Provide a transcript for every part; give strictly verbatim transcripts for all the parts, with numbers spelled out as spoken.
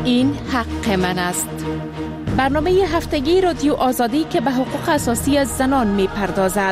این حق من است. برنامه هفتگی رادیو آزادی که به حقوق اساسی زنان می پردازد.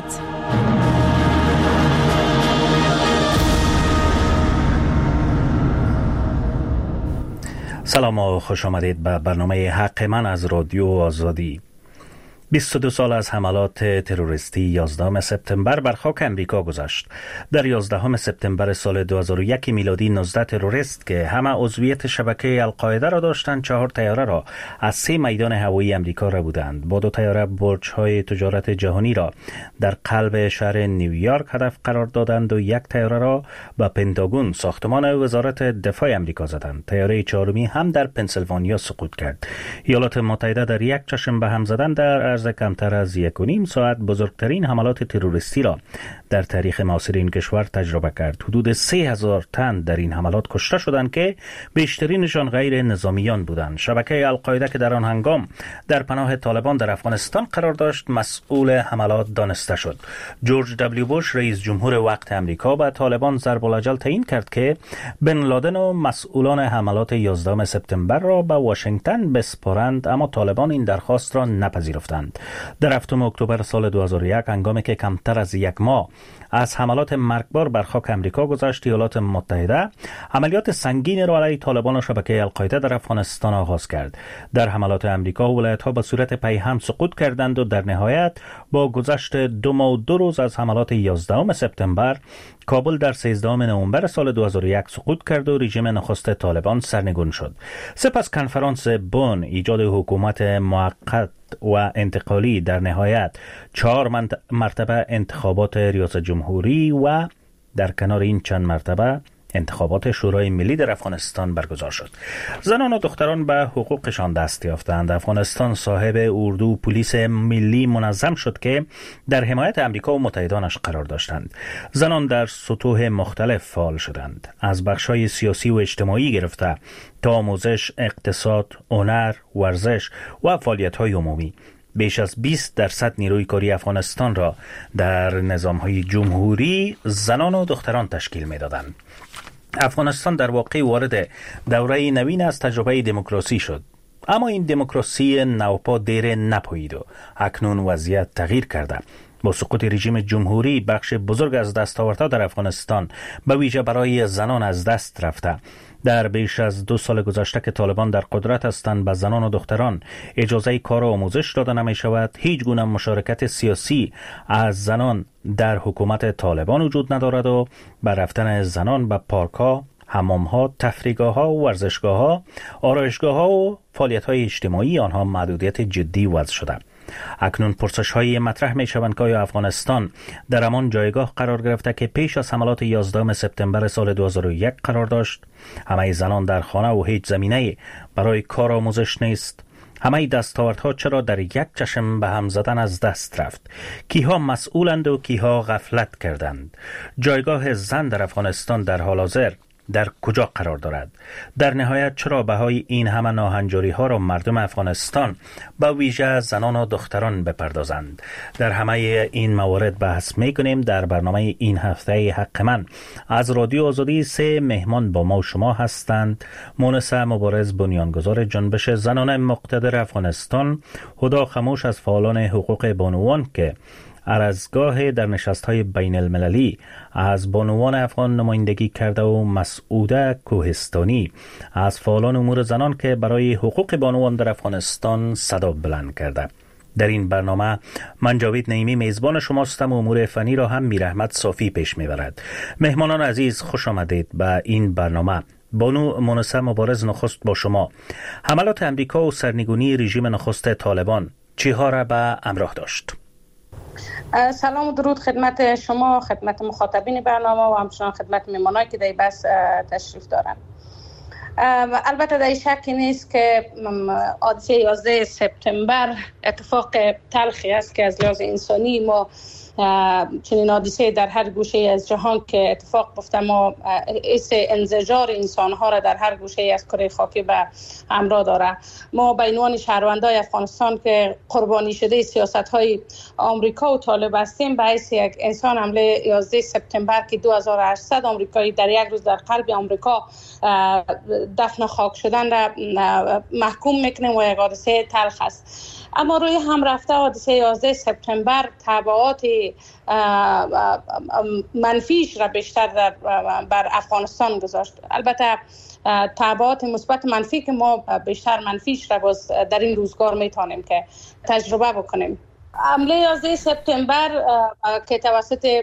سلام و خوش آمدید به برنامه حق من از رادیو آزادی. بیست و دو سال از حملات تروریستی یازدهم سپتامبر بر خاک امریکا گذشت. در یازدهم سپتامبر سال دو هزار و یک میلادی نوزده تروریست که همه عضویت شبکه القاعده را داشتند چهار طیاره را از سه میدان هوایی امریکا را بودند. با دو طیاره برج‌های تجارت جهانی را در قلب شهر نیویورک هدف قرار دادند و یک طیاره را به پنتاگون ساختمان وزارت دفاع امریکا زدند. طیاره چهارمی هم در پنسیلوانیا سقوط کرد. ایالات متحده در یک چشم به هم زدن در عرض کمتر از یک و نیم ساعت بزرگترین حملات تروریستی را در تاریخ معاصر این کشور تجربه کرد. حدود سه هزار تن در این حملات کشته شدند که بیشترینشان غیر نظامیان بودند. شبکه القاعده که در آن هنگام در پناه طالبان در افغانستان قرار داشت مسئول حملات دانسته شد. جورج دبلیو بوش رئیس جمهور وقت امریکا به طالبان ضرب الاجل تعیین کرد که بن لادن و مسئولان حملات یازدهم سپتامبر را به واشنگتن بسپارند، اما طالبان این درخواست را نپذیرفتند. در هفتم اکتبر سال دو هزار و یک هنگامی که کمتر از یک ماه از حملات مرگبار بر خاک امریکا گذشت، ایالات متحده عملیات سنگین را علیه طالبان و شبکه القاعده در افغانستان آغاز کرد. در حملات امریکا ولایت‌ها به صورت پیهم سقوط کردند و در نهایت با گذشت دو ماه و دو روز از حملات یازدهم سپتامبر کابل در سیزدهم نوامبر سال دو هزار و یک سقوط کرد و رژیم نخست طالبان سرنگون شد. سپس کنفرانس بن ایجاد حکومت موقت و انتقالی، در نهایت چهار مرتبه انتخابات ریاست جمهوری و در کنار این چند مرتبه انتخابات شورای ملی در افغانستان برگزار شد. زنان و دختران به حقوقشان دست یافتند. افغانستان صاحب اردو پلیس ملی منظم شد که در حمایت امریکا و متحدانش قرار داشتند. زنان در سطوح مختلف فعال شدند، از بخش‌های سیاسی و اجتماعی گرفته تا آموزش، اقتصاد، هنر، ورزش و فعالیت‌های عمومی. بیش از بیست درصد نیروی کاری افغانستان را در نظام‌های جمهوری زنان و دختران تشکیل می‌دادند. افغانستان در واقع وارد دوره نوین از تجربه دموکراسی شد، اما این دموکراسی نوپا دیر نپایید و اکنون وضعیت تغییر کرده. با سقوط رژیم جمهوری بخش بزرگ از دستاوردها در افغانستان به ویژه برای زنان از دست رفته. در بیش از دو سال گذشته که طالبان در قدرت هستند به زنان و دختران اجازه کار و آموزش داده نمی شود. هیچ گونه مشارکت سیاسی از زنان در حکومت طالبان وجود ندارد و بر رفتن زنان به پارک‌ها، حمام‌ها، تفریحگاه‌ها و ورزشگاه‌ها، آرایشگاه‌ها و فعالیت‌های اجتماعی آنها محدودیت جدی وضع شده. اکنون پرسش‌های مطرح می‌شوند که آیا افغانستان در همان جایگاه قرار گرفته که پیش از حملات یازدهم سپتامبر سال دو هزار و یک قرار داشت؟ همه زنان در خانه و هیچ زمینه برای کار آموزش نیست. همه دستاوردها چرا در یک چشم به هم زدن از دست رفت؟ کیها مسئولند و کیها غفلت کردند؟ جایگاه زن در افغانستان در حال حاضر در کجا قرار دارد؟ در نهایت چرا بهای این همه ناهنجاری ها را مردم افغانستان با ویژه زنان و دختران بپردازند؟ در همه این موارد بحث می کنیم در برنامه این هفته حق من از رادیو آزادی. سه مهمان با ما و شما هستند: مونس مبارز، بنیانگذار جنبش زنان مقتدر افغانستان; هدا خموش از فعالان حقوق بانوان که ارزگاه در نشست‌های بین المللی از بانوان افغان نمایندگی کرده; و مسعوده کوهستانی از فعالان امور زنان که برای حقوق بانوان در افغانستان صدا بلند کرده. در این برنامه من جاوید نعیمی میزبان شماستم و امور فنی را هم میرحمت صافی پیش میبرد. مهمانان عزیز، خوش آمدید به این برنامه. بانو مونس مبارز، نخست با شما. حملات امریکا و سرنگونی رژیم نخست طالبان چیها را به همراه داشت؟ سلام و درود خدمت شما، خدمت مخاطبین برنامه و همچنان خدمت مهمانایی که در این بحث تشریف دارند. البته در شکی نیست که حادثه یازده سپتامبر اتفاق تلخی است که از لحاظ انسانی ما چنین حادثه در هر گوشه از جهان که اتفاق افتاد ما حس انزجار انسان ها را در هر گوشه از کره خاکی به همراه داره. ما به عنوان شهروندان افغانستان که قربانی شده سیاست های آمریکا و طالب هستیم، به حیث یک انسان حمله یازده سپتامبر که دو هزار و هشتصد آمریکایی در یک روز در قلب آمریکا دفن خاک شدن را محکوم میکنیم و یک حادثه تلخ است. اما روی هم رفته حادثه یازده سپتامبر تبعات منفیش را بیشتر در بر افغانستان گذاشت. البته تبعات مثبت منفی که ما بیشتر منفیش را باز در این روزگار میتونیم که تجربه بکنیم. حمله یازده سپتامبر که توسط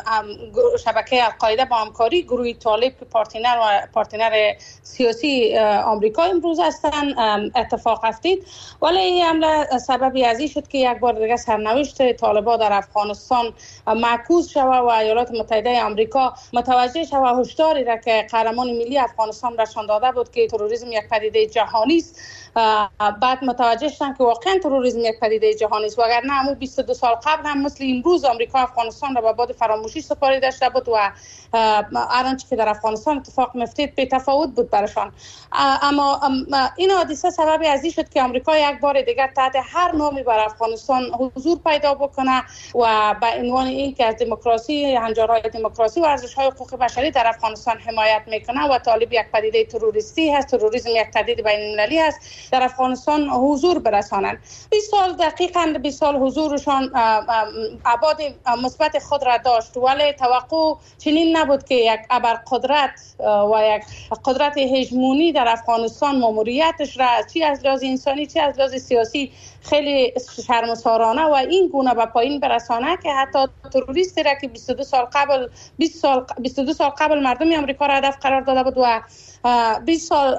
شبکه القاعده با همکاری گروه طالب که پارتنر و پارتنر سیاسی آمریکا امروز هستند اتفاق افتید، ولی این حمله سببی از این شد که یک بار دیگه سرنوشت طالبان در افغانستان معکوس شود و ایالات متحده آمریکا متوجه شود هشداری را که قهرمان ملی افغانستان نشان داده بود که تروریسم یک پدیده جهانی است، بعد متوجه شدن که واقعا تروریسم یک پدیده جهانی است. وگرنه همون بیست و دو سال قبل هم مثل امروز آمریکا افغانستان را به باد فراموشی سپاری داشته بود و هر آنچه که در افغانستان اتفاق میفتید بی تفاوت بود برشان. اما این حادثه سببی از این شد که آمریکا یک بار دیگر تحت هر نامی بر افغانستان حضور پیدا بکنه و به عنوان این که از دموکراسی، هنجارهای دموکراسی و ارزش‌های حقوق بشری در افغانستان حمایت میکنه و طالب یک پدیده تروریستی هست، تروریسم یک پدیده بین‌المللی است، در افغانستان حضور برسانند. بیست سال دقیقاً بیست سال حضورشان ابعاد مثبت خود را داشت، ولی توقع چنین نبود که یک ابرقدرت و یک قدرت هژمونی در افغانستان ماموریتش را چی از لحاظ انسانی چی از لحاظ سیاسی خیلی شرمسارانه و این گونه به پایین برسانه که حتی تروریستی را که بیست و دو سال قبل بیست سال بیست و دو سال قبل مردم آمریکا را هدف قرار داده بود و بیست سال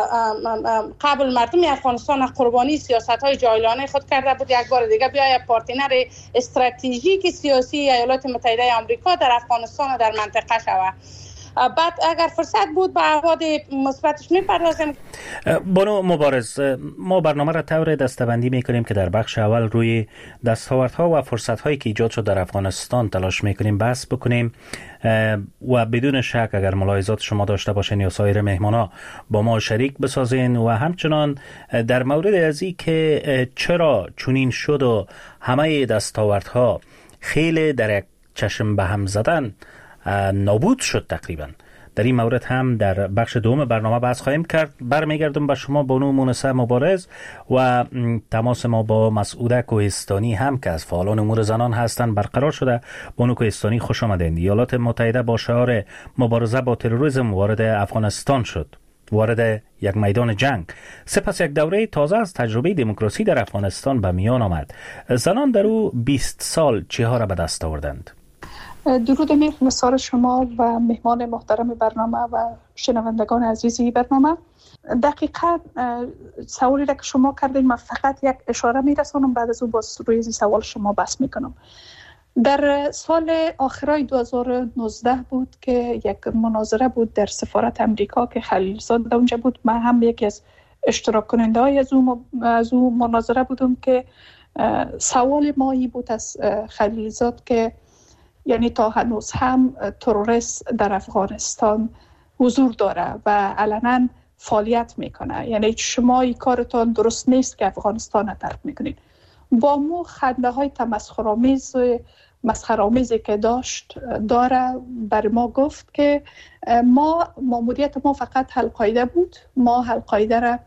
قبل مردم افغانستان قربانی سیاست‌های جاهلانه خود کرده بود، یک بار دیگه بیاید پارتنر استراتژیک سیاسی ایالات متحده آمریکا در افغانستان و در منطقه شود. بعد اگر فرصت بود به ابعاد مثبتش میپردازیم. بانو مبارز، ما برنامه را طور دسته‌بندی میکنیم که در بخش اول روی دستاوردها و فرصت‌هایی که ایجاد شد در افغانستان تلاش میکنیم بحث بکنیم و بدون شک اگر ملاحظات شما داشته باشین یا سایر مهمانا با ما شریک بسازین و همچنان در مورد از این که چرا چنین شد و همه دستاوردها خیلی در یک چشم به هم زدن نابود شد تقریبا، در این مورد هم در بخش دوم برنامه بحث خواهیم کرد. برمیگردم به شما بانو مونسه مبارز و تماس ما با مسعوده کوهستانی هم که از فعالان امور زنان هستند برقرار شده. بانو کوهستانی خوش آمدین. ایالات متحده با شعار مبارزه با تروریسم وارد افغانستان شد، وارد یک میدان جنگ. سپس یک دوره تازه از تجربه دموکراسی در افغانستان به میان آمد. زنان در او بیست سال چه ها را به دست آوردند؟ درود مهر نثار شما و مهمان محترم برنامه و شنوندگان عزیزی برنامه. دقیقاً سوالی را که شما کردین من فقط یک اشاره میرسانم، بعد از اون باز روی این سوال شما بحث میکنم. در سال آخرای دو هزار و نوزده بود که یک مناظره بود در سفارت امریکا که خلیلزاد اونجا بود. من هم یکی از اشتراک کننده های از اون از اون مناظره بودم که سوال ما ای بود از خلیلزاد که یعنی تا هنوز هم تروریست در افغانستان حضور داره و علنا فعالیت میکنه، یعنی شما این کارتان درست نیست که افغانستان را ترک میکنید. با مو خنده های تمسخرآمیز مسخره‌آمیزی که داشت داره بر ما گفت که ما ماموریت ما فقط القاعده بود، ما القاعده را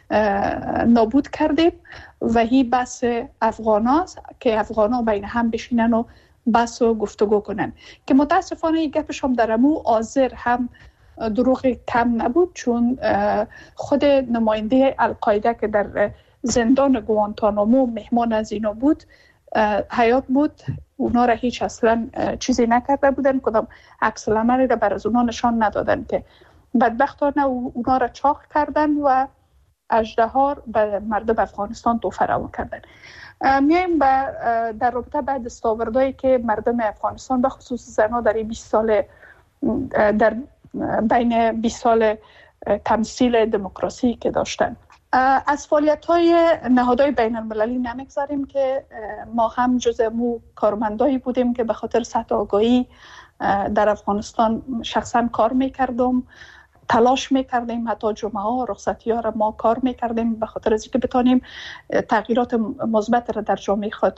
نابود کردیم و هی بس افغاناست که افغانا بین هم بشینن و بس و گفتگو کنن که متاسفانه این گپش هم در امو آذر هم دروغ کم نبود، چون خود نماینده القاعده که در زندان گوانتانامو مهمان از اینا بود حیات بود، اونا را هیچ اصلا چیزی نکرده بودن، کدام عکس العملی را بر از اونا نشان ندادن که بدبختانه اونا را چاق کردن و اژدها به مردم افغانستان توفه روا کردن. میایم در رابطه با دستاوردهایی که مردم افغانستان به خصوص زنها در این بیست سال در بین بیست سال تمثیل دموکراسی که داشتن. از فعالیت‌های نهادهای بین المللی نمیگذاریم که ما هم جزء مو کارمندایی بودیم که به خاطر سطح آگاهی در افغانستان شخصا کار میکردم، تلاش میکردیم، حتی جمعه ها رخصتی ها را ما کار میکردیم به خاطر از اینکه بتانیم تغییرات مثبت را در جامعه خود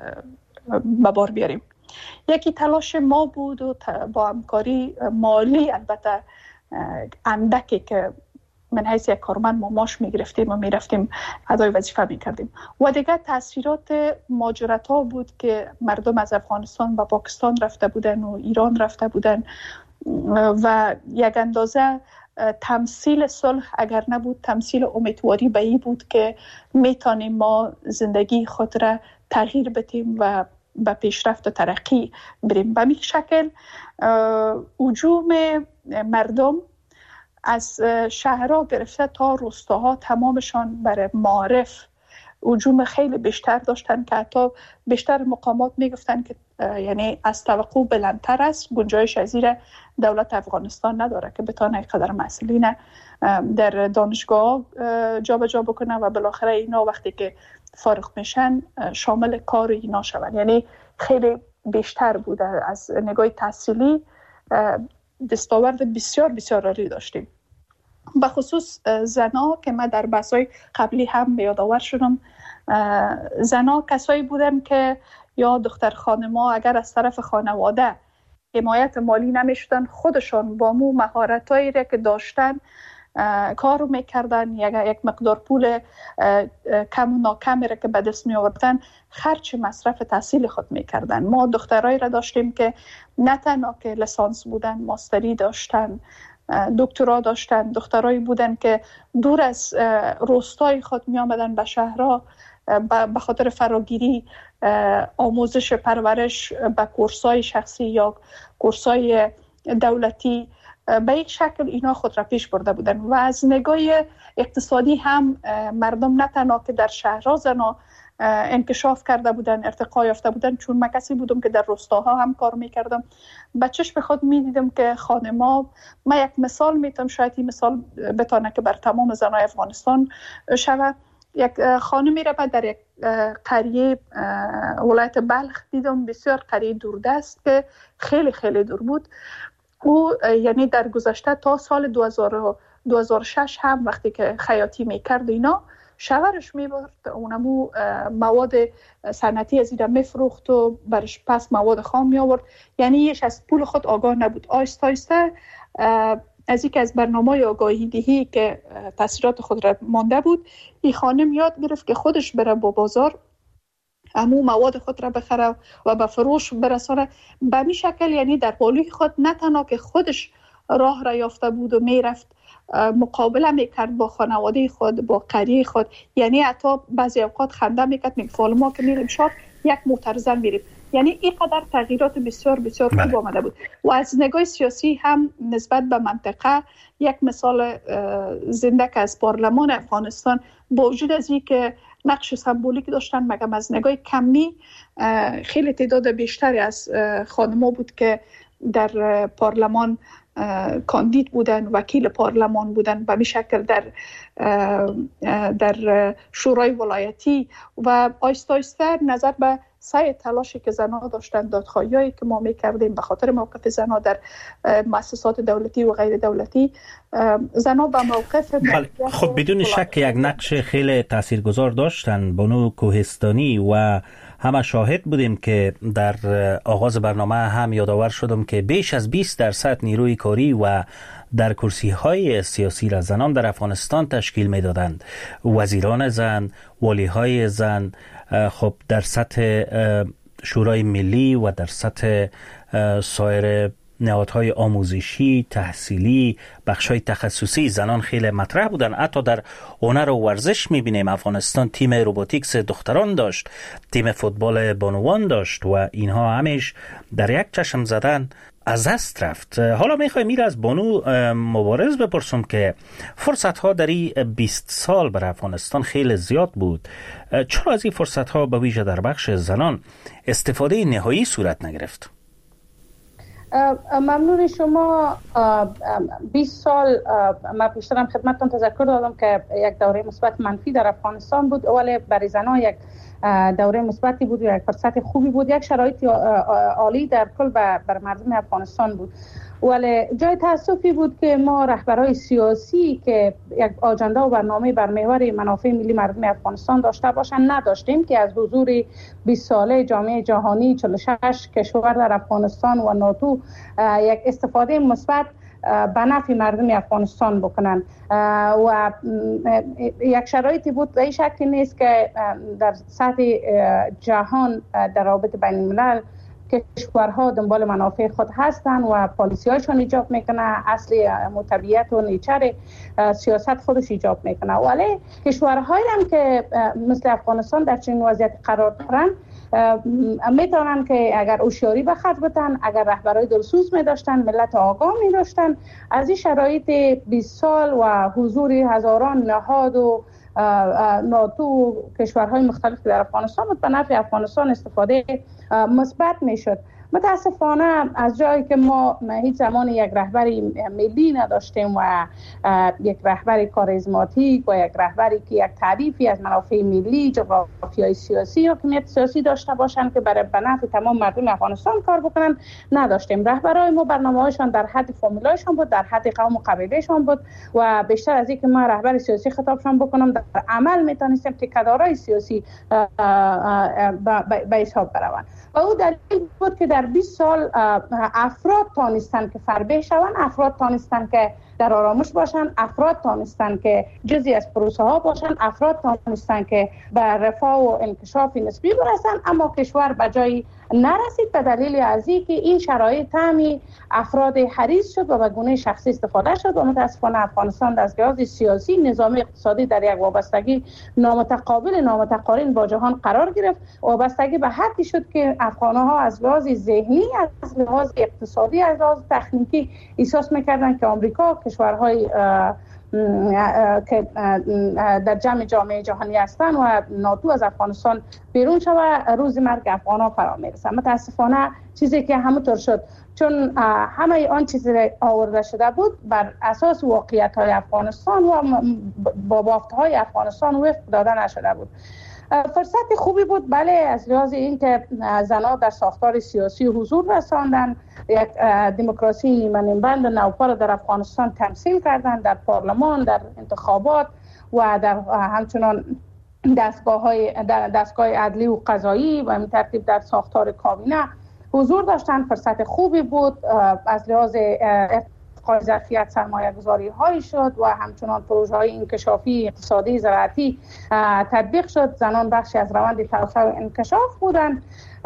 به بار بیاریم. یکی تلاش ما بود و با همکاری مالی البته اندکی که من حیث یک کارمند ما ماش میگرفتیم و میرفتیم ادای وظیفه میکردیم. و دیگه تاثیرات مهاجرت ها بود که مردم از افغانستان و پاکستان رفته بودن و ایران رفته بودن و یک اندازه تمثیل صلح اگر نبود تمثیل امیدواری به این بود که میتونیم ما زندگی خود را تغییر بدیم و به پیشرفت و ترقی بریم. به این شکل هجوم مردم از شهرها گرفته تا روستاها تمامشان برای معارف هجوم خیلی بیشتر داشتن که حتی بیشتر مقامات میگفتن که یعنی از توقع بلندتر است، گنجایش از زیر دولت افغانستان نداره که بتونه قدر مسئولین در دانشگاه جا به جا بکنه و بالاخره اینا وقتی که فارغ میشن شامل کار اینا شون. یعنی خیلی بیشتر بوده. از نگاه تحصیلی دستاورد بسیار بسیار عالی داشتیم. به خصوص زنا که من در بحث‌های قبلی هم یادآور شدم، زنا کسایی بودن که یا دختر خانم‌ها اگر از طرف خانواده حمایت مالی نمی‌شدن، خودشان با مو مهارتایی را که داشتن کار میکردن، یک یک مقدار پول کم و ناکمی را که به دست می آوردن خرج مصرف تحصیل خود میکردن. ما دخترایی را داشتیم که نه تنها که لیسانس بودن، ماستری داشتن، دکترا داشتن، دخترایی بودن که دور از روستای خود می آمدن به شهرها به خاطر فراگیری آموزش پرورش به کورسای شخصی یا کورسای دولتی. به یک شکل اینا خود را پیش برده بودن و از نگاه اقتصادی هم مردم نه تنها که در شهرها زنا انکشاف کرده بودن، ارتقا یافته بودن، چون من کسی بودم که در روستاها هم کار میکردم، به چشم خود میدیدم که خانما، من یک مثال میتونم شاید این مثال بتانه که بر تمام زنای افغانستان شود. یک خانمی را من در یک قریه ولایت بلخ دیدم، بسیار قریه دوردست که خیلی خیلی دور بود. او یعنی در گذشته تا سال دو هزار و شش هم وقتی که خیاطی میکرد اینا، شوهرش میبرد اونمو مواد صنعتی از اینا میفروخت و برش پس مواد خام می آورد. یعنی یش از پول خود آگاه نبود. آیسته آیسته از یک از برنامه آگاهی دهی که تاثیرات خود را مانده بود، این خانم یاد گرفت که خودش بره با بازار امو مواد خود را بخره و به فروش برسانه. به می شکل یعنی در بالوی خود نه تنها که خودش راه را یافته بود و میرفت مقابله میکرد با خانواده خود، با قریه خود، یعنی حتی بعضی اوقات خنده میکرد، میگه فال ما که میریم شاد یک موترزن میریم. یعنی اینقدر تغییرات بسیار بسیار خوب آمده بود. و از نگاه سیاسی هم نسبت به منطقه یک مثال زنده که از پارلمان افغانستان با وجود از این که نقش سمبولیک داشتن، مگم از نگاه کمی خیلی تعداد بیشتری از خانم‌ها بود که در پارلمان کاندید بودن، وکیل پارلمان بودن، به می شکل در در شورای ولایتی و آیسته آیسته نظر به سعی تلاشی که زنها داشتن، دادخواهیایی که ما میکردیم به خاطر موقف زنها در مؤسسات دولتی و غیر دولتی، زنها به موقف خب بدون شک یک نقش خیلی تاثیرگذار داشتن. بانو کوهستانی و همه شاهد بودیم که در آغاز برنامه هم یادآور شدم که بیش از بیست درصد نیروی کاری و در کرسی های سیاسی را زنان در افغانستان تشکیل می دادند. وزیران زن، والی های زن، خب در سطح شورای ملی و در سطح سایر نهادهای آموزشی، تحصیلی، بخشای تخصصی زنان خیلی مطرح بودن. حتی در هنر و ورزش میبینیم افغانستان تیم روباتیکس دختران داشت، تیم فوتبال بانوان داشت و اینها همیش در یک چشم زدن از دست رفت. حالا میخوایم این از بانو مبارز بپرسم که فرصت ها در این بیست سال بر افغانستان خیلی زیاد بود، چرا از این فرصت ها به ویژه در بخش زنان استفاده نهایی صورت نگرفت؟ ممنون شما. بیست سال من پیشترم خدمتتون تذکر دادم که یک دوره مثبت منفی در افغانستان بود، ولی برای زنان یک دوره مثبتی بود، یک فرصت خوبی بود، یک شرایط عالی در کل بر مردم افغانستان بود. ولی جای تأسفی بود که ما رهبرای سیاسی که یک آجنده و برنامه بر محور منافع ملی مردم افغانستان داشته باشن نداشتیم که از حضور بیست ساله جامعه جهانی چهل و شش کشور در افغانستان و ناتو یک استفاده مثبت به نفع مردم افغانستان بکنن و یک شرایطی بود به این شکل نیست که در سطح جهان در رابطه بین الملل کشورها دنبال منافع خود هستند و پالیسی هایشون ایجاب میکنه، اصل مطبیعت و نیچر سیاست خودش ایجاب میکنه. ولی کشورهایی هم که مثل افغانستان در چنین وضعیت قرار دارن میتونن که اگر هوشیاری به خرج بدن، اگر رهبرای دلسوز می داشتن، ملت آگاه می داشتن، از این شرایط بیست سال و حضور هزاران نهاد و ناتو کشورهای مختلف در افغانستان بود به نفع افغانستان استفاده مثبت میشد. متاسفانه از جایی که ما هیچ زمان یک رهبری ملی نداشتیم و یک رهبری کاریزماتیک و یک رهبری که یک تعریفی از منافع ملی، جغرافیای سیاسی و حاکمیت سیاسی داشته باشند که برای نفع تمام مردم افغانستان کار بکنن نداشتیم. رهبرای ما برنامه‌هایشان در حد فامیلایشان بود، در حد قوم و قبیلهشان بود و بیشتر از اینکه ما رهبر سیاسی خطابشان بکنم در عمل میتونستیم تکدارای سیاسی به حساب بروند. و او دلیل بود که در بیست سال افراد تانستن که فربه شوند، افراد تانستن که در آرامش باشن، افراد تانستن که جزئی از پروسه ها باشن، افراد تانستن که به رفاه و انکشاف نسبی برسن، اما کشور به جایی نرسید به دلیل از اینکه این شرایط تامی افراد حریص شد و به گونه شخصی استفاده شد و متاسفانه افغانستان از لحاظ سیاسی، نظامی، اقتصادی در یک وابستگی نامتقابل نامتقارن با جهان قرار گرفت. وابستگی به حدی شد که افغان‌ها از لحاظ ذهنی، از لحاظ اقتصادی، از لحاظ تکنیکی احساس می‌کردند که آمریکا، کشورهای که در جمع جامعه جهانی هستند و ناتو از افغانستان بیرون شود، روز مرگ افغان‌ها فرا میرسد. متاسفانه چیزی که همونطور شد، چون همه آن چیزی آورده شده بود بر اساس واقعیت‌های افغانستان و با بافت‌های افغانستان وفق داده نشده بود. فرصت خوبی بود، بله، از لحاظ اینکه زنها در ساختار سیاسی حضور رساندن، یک دموکراسی نیمه نیمبند نوپا در افغانستان تمثیل کردند، در پارلمان، در انتخابات و در همچنان دستگاه های دستگاه عدلی و قضایی و این ترتیب در ساختار کابینه حضور داشتن. فرصت خوبی بود، از لحاظ ارتقای ظرفیت سرمایه گذاری هایی شد و همچنان پروژه های انکشافی اقتصادی زراعتی تطبیق شد. زنان بخشی از روند توسعه و انکشاف بودند.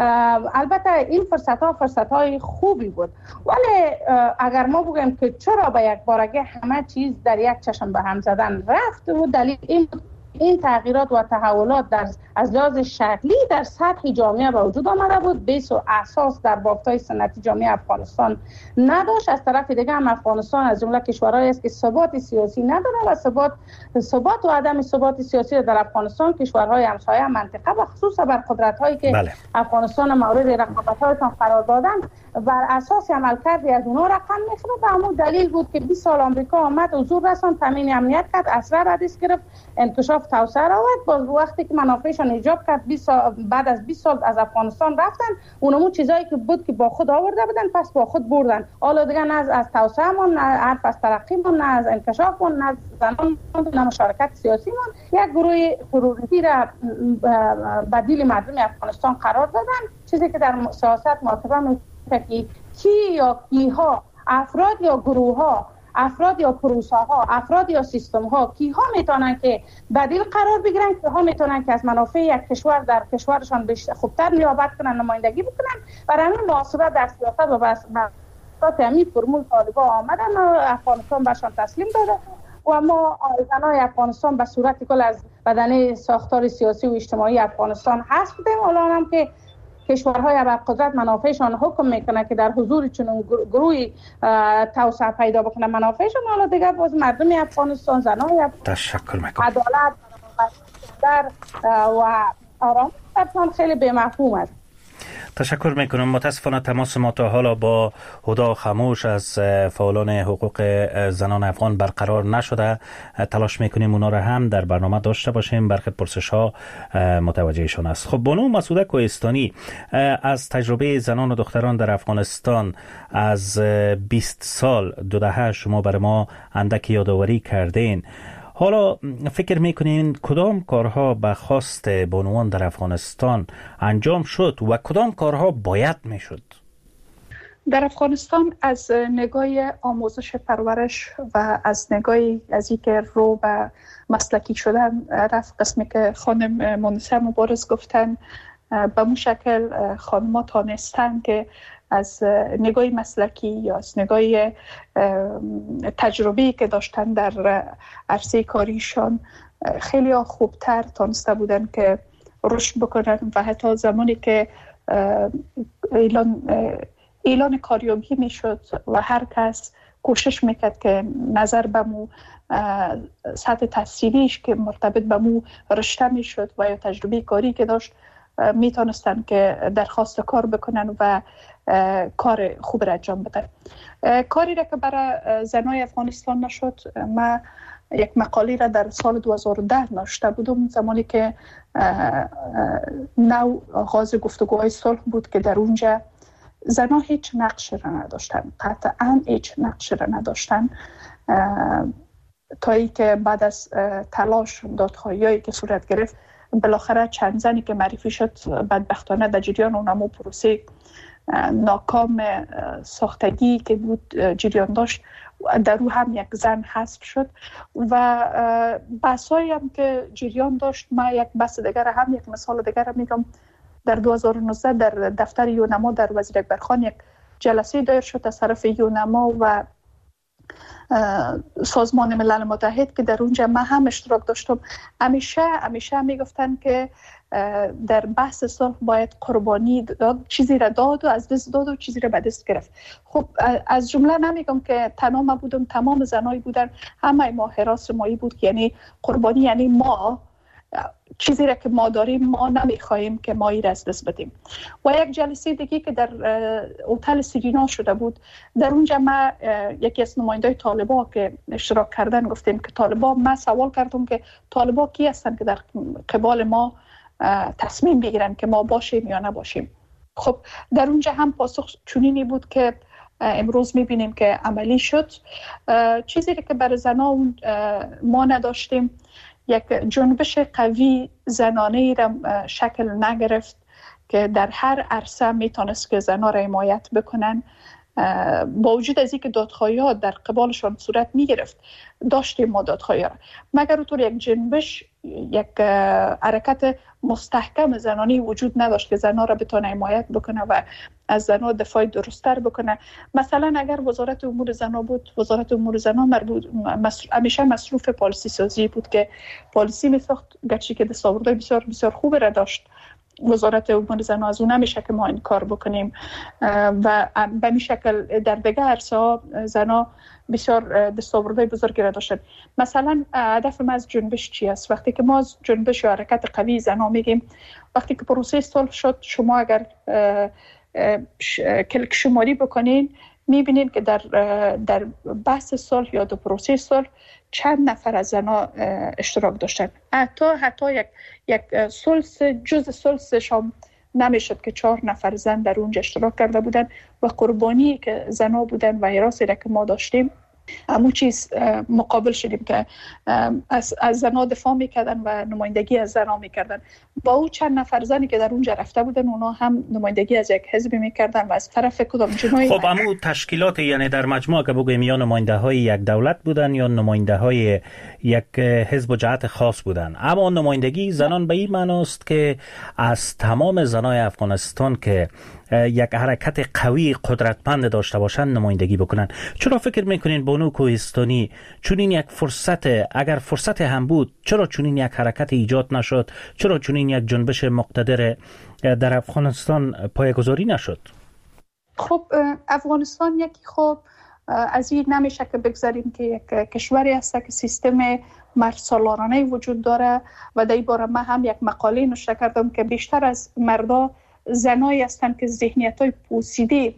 البته این فرصت ها فرصت های خوبی بود، ولی اگر ما بگیم که چرا به یک بارگه همه چیز در یک چشم به هم زدن رفت، و دلیل این این تغییرات و تحولات در از لحاظ شکلی در سطح جامعه به وجود آمده بود، بیس و اساس در بافت‌های سنتی جامعه افغانستان نداشت. از طرف دیگه هم افغانستان از جمله کشورهایی است که ثبات سیاسی نداره و ثبات ثبات و عدم ثبات سیاسی در افغانستان کشورهای همسایه منطقه و خصوصا بر قدرت‌هایی که بله. افغانستان مورد رقابت‌هایشان قرار دادن بر اساس عملکردی از اونها رقم می‌خوره. به همون دلیل بود که بیست سال آمریکا آمد، حضور رساند، تامین امنیت کرد، اسلحه ردیس گرفت، انکشاف توسعه را آورد. باز وقتی که منافعشان ایجاب کرد بیست سال بعد از بیست سال از افغانستان رفتن، اونمون چیزایی که بود که با خود آورده بودن پس با خود بردن. حالا دیگه نه از توسعهمون، نه حرف از ترقیمون، نه از انکشافمون، نه از زنان، نه مشارکت سیاسیمون، یک گروه تروریستی را بدیل مردم افغانستان قرار دادن. چیزی که در سیاست معتبر میشه که کی یا کیها، افراد یا گروه ها، افراد یا پروسه ها، افراد یا سیستم ها، کیها میتونن که بدیل قرار بگیرن، کیها میتونن که از منافع یک کشور در کشورشان بیشتر خوبتر نیابت کنن، نمایندگی بکنن. برای همین محاسبات در سیاست و بس بس همین فرمول طالبا آمدن و افغانستان برشان تسلیم داده و ما زنای افغانستان به صورت کل از بدنه ساختار سیاسی و اجتماعی افغانستان حذف بودیم. حالا هم که کشورهای ابرقدرت منافعشان حکم میکنه که در حضور چنین گروهی توسعه پیدا بکنه منافعشان، حالا دیگه باز مردم افغانستان، زنای تشکر میکنم. عدالت در و آرام برشان خیلی به مفهوم است. تشکر میکنم. متاسفانه تماس ما تا حالا با هدا خاموش از فعالان حقوق زنان افغان برقرار نشده. تلاش میکنیم اونا را هم در برنامه داشته باشیم، برخی پرسش ها متوجهشان است. خب بانو مسعوده کوهستانی، از تجربه زنان و دختران در افغانستان از بیست سال دو دهه شما بر ما اندک یادآوری کردین. حالا فکر میکنین کدام کارها به خواست بانوان در افغانستان انجام شد و کدام کارها باید میشد؟ در افغانستان از نگاه آموزش پرورش و از نگاه از اینکه رو به مسلکی شدن رفت، قسمی که خانم مونسه مبارز گفتن، به مو شکل خانم‌ها تانستن که از نگاه مسلکی یا از نگاه تجربی که داشتن در عرصه کاریشان خیلی خوبتر تانسته بودن که رشد بکنن و حتی زمانی که اعلان اعلان کاریابی میشد و هر کس کوشش میکرد که نظر به مو سطح تحصیلیش که مرتبط به مو رشته میشد و یا تجربه کاری که داشت میتونستن که درخواست کار بکنن و کار خوب را انجام بدن. کاری را که برای زنای افغانستان نشد، ما یک مقاله را در سال دو هزار و ده نوشته بودم، زمانی که نو آغاز گفتگوهای صلح بود که در اونجا زنها هیچ نقش را نداشتن، قطعا هیچ نقش را نداشتن، تا ای که بعد از تلاش دادخواهی که صورت گرفت بالاخره چند زنی که معرفی شد بدبختانه در جریان اونمو پروسه ناکام ساختگی که بود جریان داشت، در او هم یک زن حذف شد و بحثایی هم که جریان داشت. ما یک بحث دیگر هم یک مثال دیگر میگم، در دو هزار و نوزده در دفتر یونما در وزیر اکبرخان یک جلسه دایر شد از طرف یونما و سازمان ملل متحد که در اونجا من هم اشتراک داشتم. همیشه همیشه میگفتن که در بحث صلح باید قربانی داد، چیزی را داد و از دست داد و چیزی را به دست گرفت. خب از جمله نمیگم که تنها ما بودم، تمام زنایی بودن، همه ما حراس مایی بود، یعنی قربانی یعنی ما چیزی را که ما داریم ما نمیخواهیم که ما ای را از دست بدیم. و یک جلسه دیگه که در هتل سیرینا شده بود، در اونجا ما یکی از نماینده طالبا که اشتراک کردن گفتیم که طالبا، ما سوال کردم که طالبا کی هستن که در قبال ما تصمیم بگیرن که ما باشیم یا نباشیم. خب در اونجا هم پاسخ چنینی بود که امروز میبینیم که عملی شد. چیزی که برای زنان ما نداشتیم، یک جنبش قوی زنانه را شکل نگرفت که در هر عرصه میتونست که زنها را حمایت بکنن. با وجود از اینکه دادخواهی ها در قبالشان صورت میگرفت، داشتیم ما دادخواهی ها، مگر اونطور یک جنبش، یک حرکت مستحکم زنانی وجود نداشت که زنها را بتونه حمایت بکنه و از زنها دفاع درست‌تر بکنه. مثلا اگر وزارت امور زنان بود، وزارت امور زنان مربوط مسئول، همیشه مصروف پالیسی سازی بود که پالیسی میساخت، گرچه که دستاوردهای بسیار بسیار خوب را داشت وزارت امور زنان، از اون نمیشه که ما این کار بکنیم و به این شکل در دیگه عرصه‌ها زنها بسیار دستاوردهای بزرگی را داشتن. مثلا هدف ما از جنبش چی است؟ وقتی که ما از جنبش یا حرکت قوی زنها میگیم، وقتی که پروسه صلح شد، شما اگر کلک شماری بکنین میبینین که در در بحث صلح یا در پروسه صلح چند نفر از زنها اشتراک داشتن. حتی حتی یک یک ثلث جز ثلثش هم نمیشد که چهار نفر زن در اونجا اشتراک کرده بودن و قربانی که زنها بودن و حراسی را که ما داشتیم همون چیز مقابل شدیم که از, از زنها دفاع میکردن و نمایندگی از زنها میکردن. با او چند نفر زنی که در اونجا رفته بودن، اونا هم نمایندگی از یک حزب میکردن و از طرف کدام جنایی. خب همون تشکیلات، یعنی در مجموع که بگویم یا نماینده های یک دولت بودن یا نماینده های یک حزب و جهت خاص بودن، اما نمایندگی زنان به این معناست که از تمام زنای افغانستان که یک حرکت قوی قدرتمند داشته باشن نمایندگی بکنن. چرا فکر میکنین بانو کوهستانی چون این یک فرصت، اگر فرصت هم بود، چرا چون این یک حرکت ایجاد نشد؟ چرا چون این یک جنبش مقتدر در افغانستان پایه‌گذاری نشد؟ خب افغانستان یکی خب از این نمیشه که بگذاریم که یک کشوری هست که سیستم مردسالارانه وجود داره و در این باره من هم یک مقاله نوشته کردم که بیشتر از مردا زنایی هستند که ذهنیت‌های پوسیده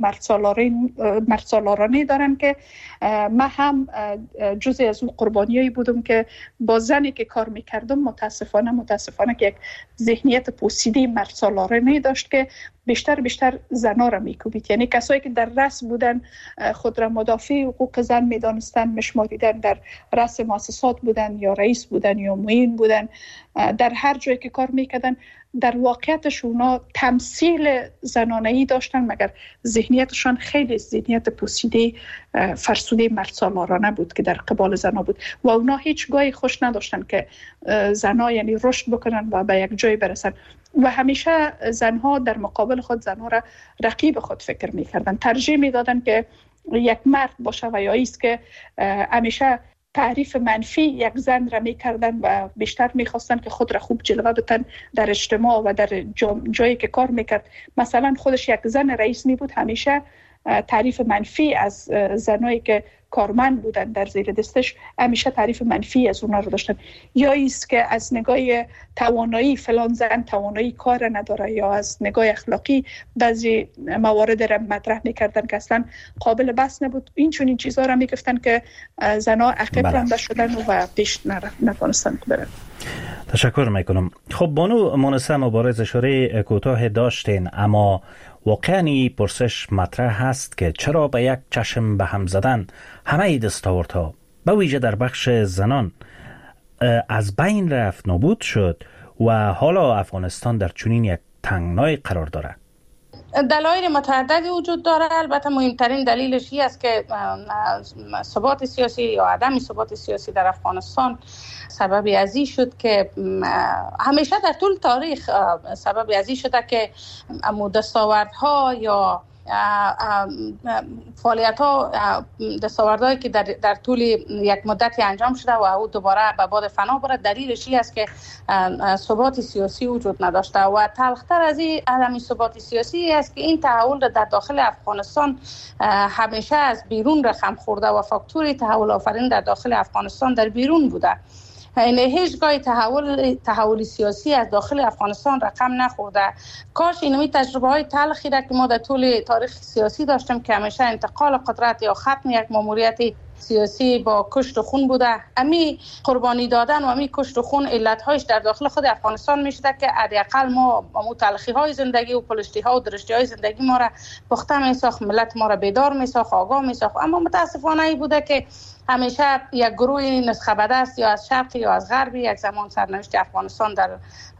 مردسالارانه دارن که من هم جزء از اون قربانیایی بودم که با زنی که کار میکردم متاسفانه متاسفانه که یک ذهنیت پوسیده مردسالارانه داشت که بیشتر بیشتر زنا را میکوبید. یعنی کسایی که در رأس بودن خود را مدافع حقوق زن میدانستن، مشمالیدن در رأس مؤسسات بودن یا رئیس بودن یا معین بودن، در هر جایی که کار میکردن در واقعیتش اونا تمثیل زنانه‌ای داشتن مگر ذهنیتشان خیلی ذهنیت پوسیده فرسوده مردسالارانه بود که در قبال زنا بود و اونا هیچ گاهی خوش نداشتن که زنا یعنی رشد بکنن و به یک جای برسن و همیشه زنها در مقابل خود زنها را رقیب خود فکر میکردن، ترجیح میدادن که یک مرد باشه و یا ایست که همیشه تعریف منفی یک زن را میکردن و بیشتر میخواستن که خود را خوب جلوه بدن در اجتماع و در جایی که کار میکرد. مثلا خودش یک زن رئیس می بود، همیشه تعریف منفی از زنایی که کارمند بودن در زیر دستش همیشه تعریف منفی از اونها رو داشتن. یا ایست که از نگاه توانایی فلان زن توانایی کار نداره، یا از نگاه اخلاقی بعضی موارد را مطرح میکردن که اصلا قابل بحث نبود. این چون این چیزها را میگفتن که زنها عقب رانده شدن و پیش نتونستن برن. تشکر میکنم. خب بانو مونسه مبارز اشاره کوتاه داشتین، اما واقعا پرسش مطرح هست که چرا به یک چشم به هم زدن همه دستاوردها به ویژه در بخش زنان از بین رفت، نابود شد و حالا افغانستان در چنین یک تنگنای قرار دارد؟ دلایل متعددی وجود داره. البته مهمترین دلیلش این است که ثبات سیاسی یا عدم ثبات سیاسی در افغانستان سببی از این شد که همیشه در طول تاریخ سببی از این شده که دستاوردها یا فعالیت ها دستاوردهایی که در, در طول یک مدتی انجام شده و او دوباره به باد فنا بره، دلیلش این است که ثبات سیاسی وجود نداشته و تلختر از این عدم ثبات سیاسی است که این تحول در داخل افغانستان همیشه از بیرون رقم خورده و فاکتور تحول آفرین در داخل افغانستان در بیرون بوده. این هیچگاه تحول تحول سیاسی از داخل افغانستان رقم نخورده. کاش اینمی تجربه های تلخی را که ما در طول تاریخ سیاسی داشتیم که همیشه انتقال قدرت یا ختم یک ماموریت سیاسی با کشت و خون بوده، امی قربانی دادن و امی کشت و خون علتهایش در داخل خود افغانستان میشده که حداقل ما با تلخی های زندگی و پلشتی ها و درشتی های زندگی ما را پخته میساخت، ملت ما را بیدار میساخت، آگاه میساخت. اما متاسفانه ای بوده که همیشه یک گروه نسخه بده است یا از شرقی یا از غربی. یک زمان سرنوشت افغانستان در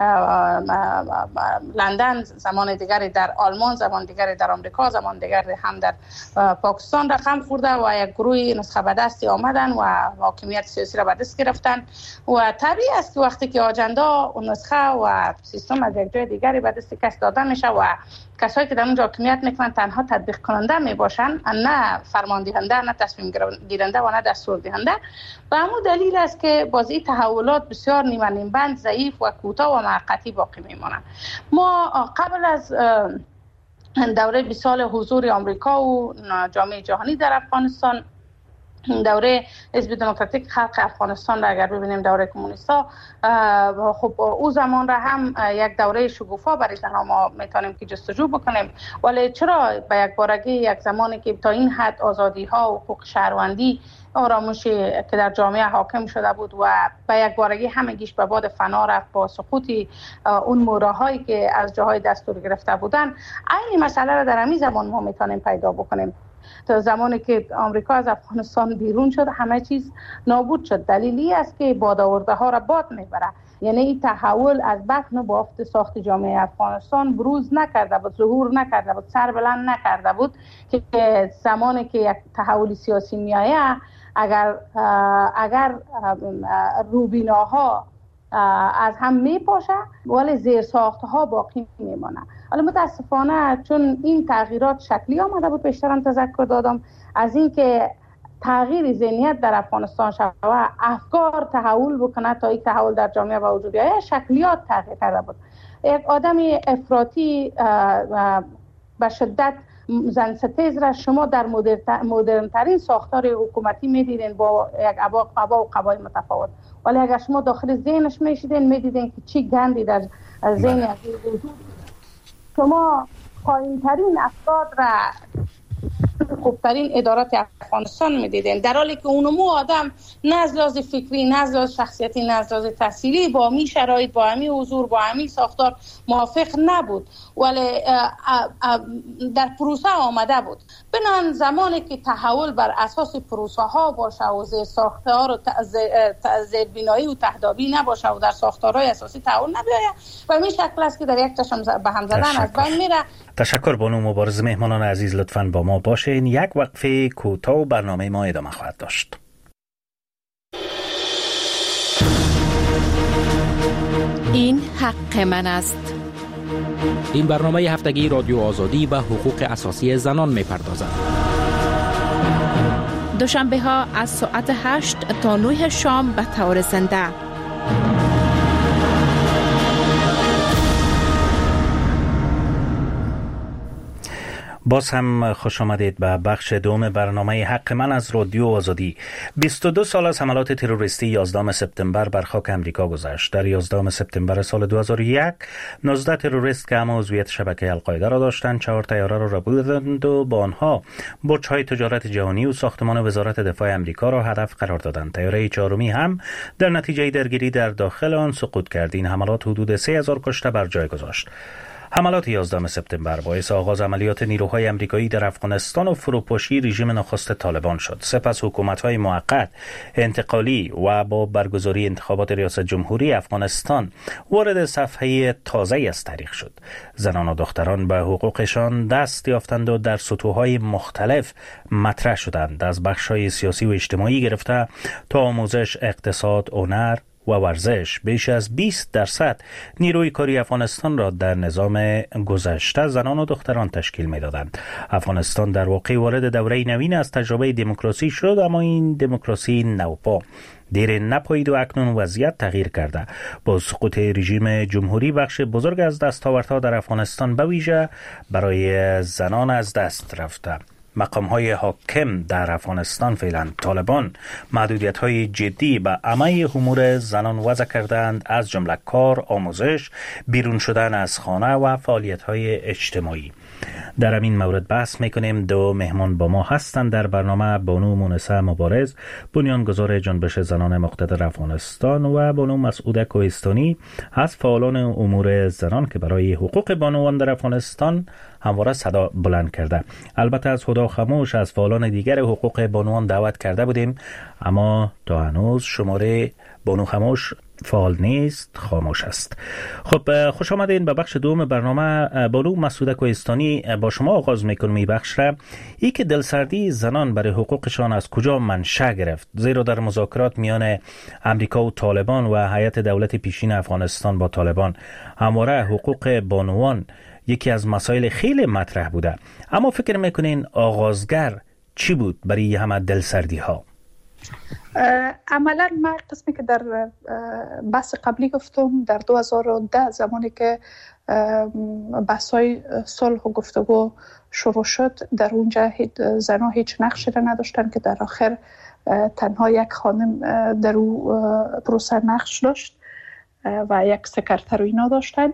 لندن، زمان دیگری در آلمان، زمان دیگری در آمریکا، زمان دیگری هم در پاکستان رقم خورده و یک گروه نسخه بده است آمدن و حاکمیت سیاسی را به دست گرفتن و طبیعی است که وقتی که آجنده و نسخه و سیستم از یک جای دیگری به دست کس داده میشه و کسایی که در اونجا حاکمیت میکنن تنها تطبیق کننده میباشن، نه فرمان دهنده، نه تصمیم گیرنده و نه دستور دهنده. و همون دلیل است که بازی تحولات بسیار نیمه نیم بند، ضعیف و کوتاه و موقتی باقی میمونن. ما قبل از دوره بیست سال حضور آمریکا و جامعه جهانی در افغانستان، دوره حزب دموکراتیک خلق افغانستان را اگر ببینیم، دوره کمونیستا، خب او زمان را هم یک دوره شگوفا برای زنها ما میتونیم که جستجو بکنیم. ولی چرا به یک بارگی یک زمانی که تا این حد آزادی ها و حقوق شهروندی آرامشی که در جامعه حاکم شده بود و به یک بارگی همگیش به باد فنا رفت با سقوط اون موراهایی که از جاهای دستور گرفته بودن، این مسئله را در همین زمان ما میتونیم پیدا بکنیم. تا زمانی که آمریکا از افغانستان بیرون شد همه چیز نابود شد. دلیلی است که باد آورده ها را باد میبره. یعنی این تحول از بطن و بافت ساخت جامعه افغانستان بروز نکرده بود، ظهور نکرده بود، سر بلند نکرده بود که زمانی که یک تحول سیاسی میایه اگر اگر روبیناها از هم میپاشه ولی زیر ساختها باقی میمانه. ولی متاسفانه چون این تغییرات شکلی آمده بود، بیشترم تذکر دادم از این که تغییر ذهنیت در افغانستان شود، افکار تحول بکنه تا یک تحول در جامعه و وجود بیاید، شکلیات تغییر کرده بود. یک آدم افراطی به شدت زن ستیز را شما در مدرن ترین ساختار حکومتی میدیدین با یک ابا و قبای متفاوت، ولی اگر شما داخل ذهنش میشیدین میدیدین که چی گندی در ذهن از وجود. شما پایین‌ترین افراد را خوبترین ادارات افغانستان میدیدین، در حالی که اونمو آدم نه از لحاظ فکری، نه از لحاظ شخصیتی، نه از لحاظ تحصیلی با می شرایط، با همی حضور، با همی ساختار موافق نبود، ولی در پروسه آمده بود. بنان زمانی که تحول بر اساس پروسه ها باشه و زیر ساختار و زیر بینایی و تهدابی نباشه و در ساختارهای اساسی تحول نبیاید و این شکل است که در یک چشم به هم زدن از بین میره. تشکر بانو مبارز. مهمانان عزیز لطفاً با ما باشین. یک وقفه کوتاه و برنامه ما ادامه خواهد داشت. این حق من است. این برنامه هفتگی رادیو آزادی و حقوق اساسی زنان می‌پردازد. دوشنبه ها از ساعت هشت تا نه شام به طور زنده. باز هم خوش آمدید به بخش دوم برنامه حق من از رادیو آزادی. بیست و دو سال از حملات تروریستی یازدهم سپتامبر بر خاک امریکا گذشت. در یازدهم سپتامبر سال دو هزار و یک نوزده تروریست که هم عضویت شبکه القاعده را داشتند چهار طیاره را راه بردند و با آنها برج‌های تجارت جهانی و ساختمان وزارت دفاع امریکا را هدف قرار دادند. طیاره چهارمی هم در نتیجه درگیری در داخل آن سقوط کرد. این حملات حدود سه هزار کشته بر جای گذاشت. حملات یازدهم سپتامبر باعث آغاز عملیات نیروهای آمریکایی در افغانستان و فروپاشی رژیم نخست طالبان شد. سپس حکومت‌های موقت، انتقالی و با برگزاری انتخابات ریاست جمهوری افغانستان وارد صفحه تازه‌ای از تاریخ شد. زنان و دختران به حقوقشان دست یافتند و در سطوح‌های مختلف مطرح شدند، از بخش‌های سیاسی و اجتماعی گرفته تا آموزش، اقتصاد، هنر و ورزش. بیش از بیست درصد نیروی کاری افغانستان را در نظام گذشته زنان و دختران تشکیل می‌دادند. افغانستان در واقع وارد دوره نوین از تجربه دموکراسی شد، اما این دموکراسی نوپا دیر نپایید و اکنون وضعیت تغییر کرده. با سقوط رژیم جمهوری بخش بزرگ از دستاوردها در افغانستان به ویژه برای زنان از دست رفته. مقام‌های حاکم در افغانستان فعلا طالبان محدودیت‌های جدی به همه امور زنان وضع کردند، از جمله کار، آموزش، بیرون شدن از خانه و فعالیت‌های اجتماعی. در همین مورد بحث میکنیم. دو مهمان با ما هستند در برنامه: بانو مونسه مبارز، بنیانگذار جنبش زنان مقتدر افغانستان، و بانو مسعوده کوهستانی از فعالان امور زنان که برای حقوق بانوان در افغانستان همواره صدا بلند کرده. البته از هدا خاموش از فعالان دیگر حقوق بانوان دعوت کرده بودیم، اما تا هنوز شماره بانو خاموش فعال نیست، خاموش است. خب خوش آمدین به بخش دوم برنامه. بانو مسعوده کوهستانی، با شما آغاز میکنم این بخش را. ای که دلسردی زنان برای حقوقشان از کجا منشأ گرفت؟ زیرا در مذاکرات میان امریکا و طالبان و هیئت دولت پیشین افغانستان با طالبان همواره حقوق بانوان یکی از مسائل خیلی مطرح بوده، اما فکر میکنین آغازگر چی بود برای همه دلسردی ها؟ عملا من قسمی که در بحث قبلی گفتم، در دو هزار و ده زمانی که بحث‌های صلح و گفتگو شروع شد، در اونجا زنها هیچ نقشی را نداشتن که در آخر تنها یک خانم در او پروسه نقش داشت و یک سکرتر و اینا داشتن.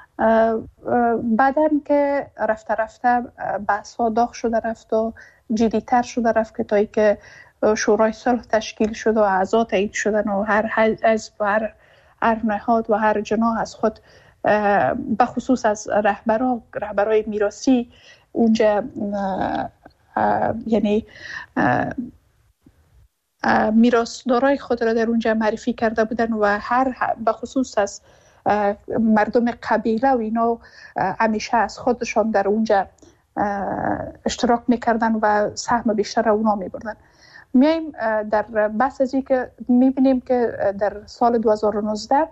بعدن که رفته رفته بحث ها داغ شده رفت و جدی‌تر شده رفت که تا ای که شورای صلح تشکیل شد و اعضا تعیین شدن و هر حزب و هر هر نهاد و هر جناح از خود به خصوص از رهبرا رهبرای میراثی اونجا یعنی میراثدارای خود را در اونجا معرفی کرده بودن و هر به خصوص از مردم قبیله و اینا همیشه از خودشان در اونجا اشتراک میکردن و سهم بیشتر اونا میبردن. میایم در بحث ازی که میبینیم که در سال دو هزار و نوزده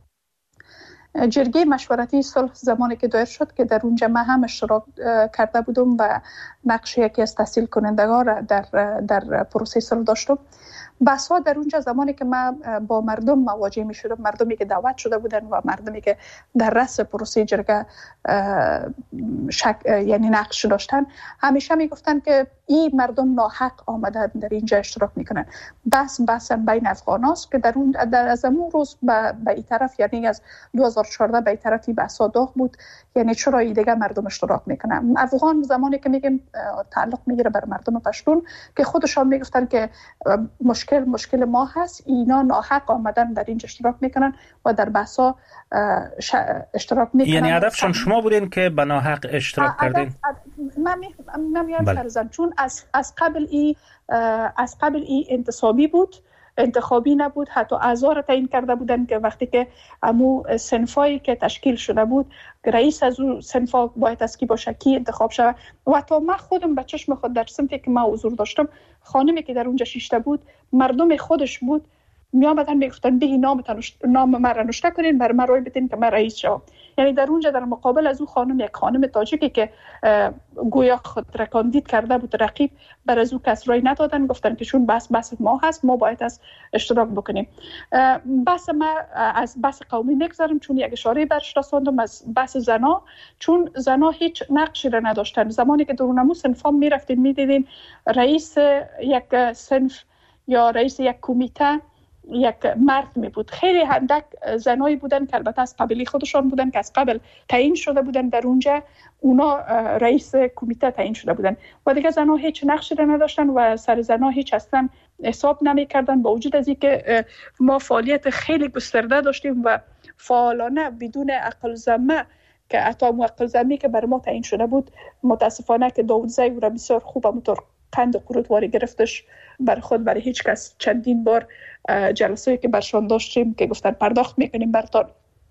جرگه مشورتی صلح زمانی که دایر شد که در اونجا من هم اشتراک کرده بودم و نقش یکی از تحصیل کنندگان را در در پروسه صلح داشتم. بحث ها در اونجا زمانی که من با مردم مواجه می شدم، مردمی که دعوت شده بودن و مردمی که در رأس پروسه جرگه شک یعنی نقش داشتن، همیشه می گفتن که این مردم ناحق آمدن در اینجا اشتراک میکنن. بحث بحث بین افغان هاست که در اون در از اون روز به این طرف یعنی از دو هزار هزار و چهارده به طرفی بحثا داغ بود، یعنی چرا این دیگه مردم اشتراک میکنن. افغان زمانی که میگیم تعلق میگیره بر مردم پشتون که خودشان میگفتن که مشکل مشکل ما هست، اینا ناحق آمدن در اینجا اشتراک میکنن و در بحثا اشتراک میکنن. یعنی هدفشان شما بودین که به ناحق اشتراک کردین؟ من میگم فرزند چون از از قبل ای از قبل ای انتصابی بود، انتخابی نبود. حتی اعضا را تعیین کرده بودن که وقتی که امو صنفایی که تشکیل شده بود رئیس از اون صنفا باید از کی باشه، کی انتخاب شود. و تا من خودم به چشم خود در صنفی که من حضور داشتم، خانمی که در اونجا شیشته بود مردم خودش بود، می آمدن میگفتن به نام نام من را نوشته کنین بر من رای بدین که من رئیس شوم. یعنی در اونجا در مقابل از اون خانم یک خانم تاجیکی که گویا خود را کاندید کرده بود رقیب، بر از او کس رای ندادن، گفتن که چون بس بس ما هست ما باید از اشتراک بکنیم. بس ما از بس قومی نگذارم چون یک اشاره برش رساندم از بس زنا، چون زنا هیچ نقشی را نداشتن. زمانی که در اونمو صنفا میرفتین میدیدین رئیس یک صنف یا رئیس یک کمیته یک مرد می بود. خیلی هندک زنایی بودن که البته از قبیله خودشان بودن که از قبل تعیین شده بودن در اونجا، اونا رئیس کمیته تعیین شده بودن و دیگه زنها هیچ نقشی را نداشتن و سر زنها هیچ اصلا حساب نمی کردن. با وجود از اینکه ما فعالیت خیلی گسترده داشتیم و فعالانه بدون عقل زمه که حتی عقل زمی که بر ما تعیین شده بود، متاسفانه که داوود زی را بسیار خوب همونطور قند قروتواری گرفتش بر خود، برای هیچ کس چندین بار جلسه‌ای که برشان داشتیم که گفتن پرداخت میکنیم برتان،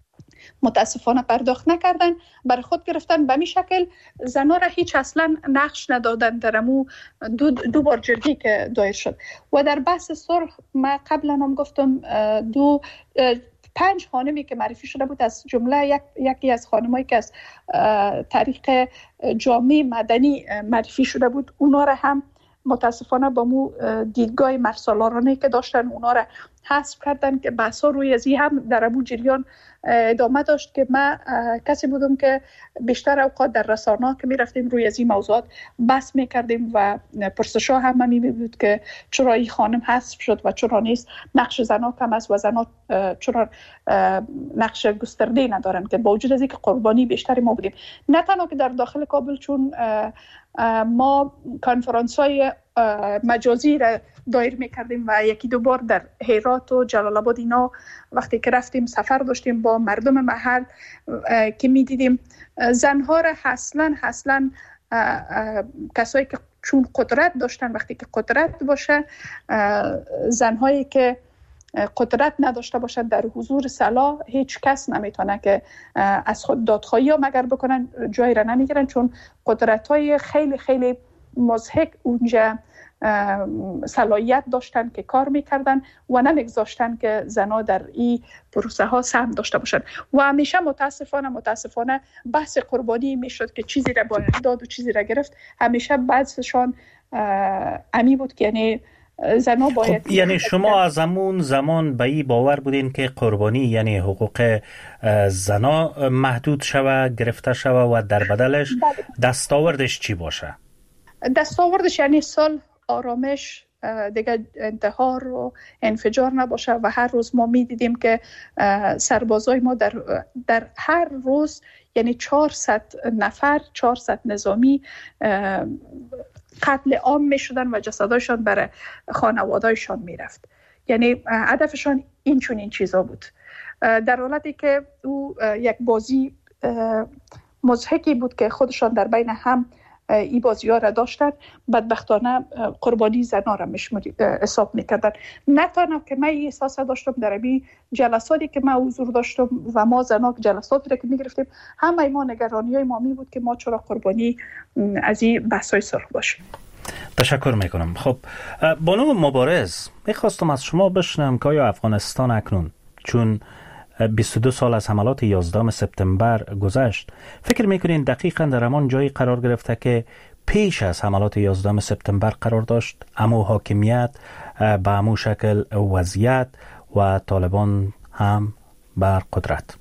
متاسفانه پرداخت نکردن، برای خود گرفتن. به می شکل زنا را هیچ اصلا نقش ندادن در امو دو, دو بار جرگی که دایر شد. و در بحث صلح ما قبلا هم گفتم دو پنج خانمی که معرفی شده بود، از جمله یک یکی از خانمایی که از طریق جامعه مدنی معرفی شده بود، اونا را هم متاسفانه با مو دیدگاه مرسالارانه که داشتن اونا را حذف کردن که بحثا روی ازی هم در امون جریان ادامه داشت که من کسی بودم که بیشتر اوقات در رسانه‌ها که می رفتیم روی ازی موضوعات بحث می کردیم و پرسش‌ها هم می بود که چرا این خانم حذف شد و چرا نیست، نقش زنها کم است و زنها چرا نقش گسترده ندارن، که با وجود از اینکه قربانی بیشتری ما بودیم. نه تنها که در داخل کابل، چون ما کنفرانس‌های مجازی را دایر می‌کردیم و یکی دو بار در هرات و جلال آباد اینا وقتی که رفتیم سفر داشتیم با مردم محل که می‌دیدیم زنها را اصلاً اصلاً کسایی که چون قدرت داشتن، وقتی که قدرت باشه، زنهایی که قدرت نداشته باشند در حضور صلاح هیچ کس نمیتونه که از خود دادخواهی ها مگر بکنن، جایی را نمیگیرن، چون قدرت های خیلی خیلی مضحک اونجا صلاحیت داشتن که کار میکردن و نمیگذاشتن که زنها در این پروسه ها سهم داشته باشن. و همیشه متاسفانه متاسفانه بحث قربانی میشد که چیزی را باید داد و چیزی را گرفت. همیشه بعضشان امی بود که یعنی زنها باید، خب یعنی شما از همون زمان به این باور بودین که قربانی یعنی حقوق زنا محدود شوه، گرفته شوه و در بدلش دستاوردش چی باشه؟ دستاوردش یعنی صلح، آرامش، دیگه انتحار و انفجار نباشه. و هر روز ما میدیدیم که سربازای ما در در هر روز یعنی چهارصد نفر، چهارصد نظامی قتل عام می شدن و جسدایشان برای خانوادهایشان می رفت. یعنی هدفشان این چون این چیزا بود، در حالتی که او یک بازی مضحکی بود که خودشان در بین هم این بازی ها را داشتن. بدبختانه قربانی زنها را حساب میکردن. نه تنها که من این احساس داشتم در این جلساتی که من حضور داشتم و ما زنها جلساتی را که میگرفتیم، همه ما نگرانی های ما می بود که ما چرا قربانی از این بحث های صلح باشیم. تشکر میکنم. خب بانو مبارز، میخواستم از شما بشنوم که آیا افغانستان اکنون چون بیست و دو سال از حملات یازدهم سپتامبر گذشت، فکر میکنین دقیقاً در همان جایی قرار گرفته که پیش از حملات یازدهم سپتامبر قرار داشت؟ امو حاکمیت به امو شکل وضعیت و طالبان هم بر قدرت؟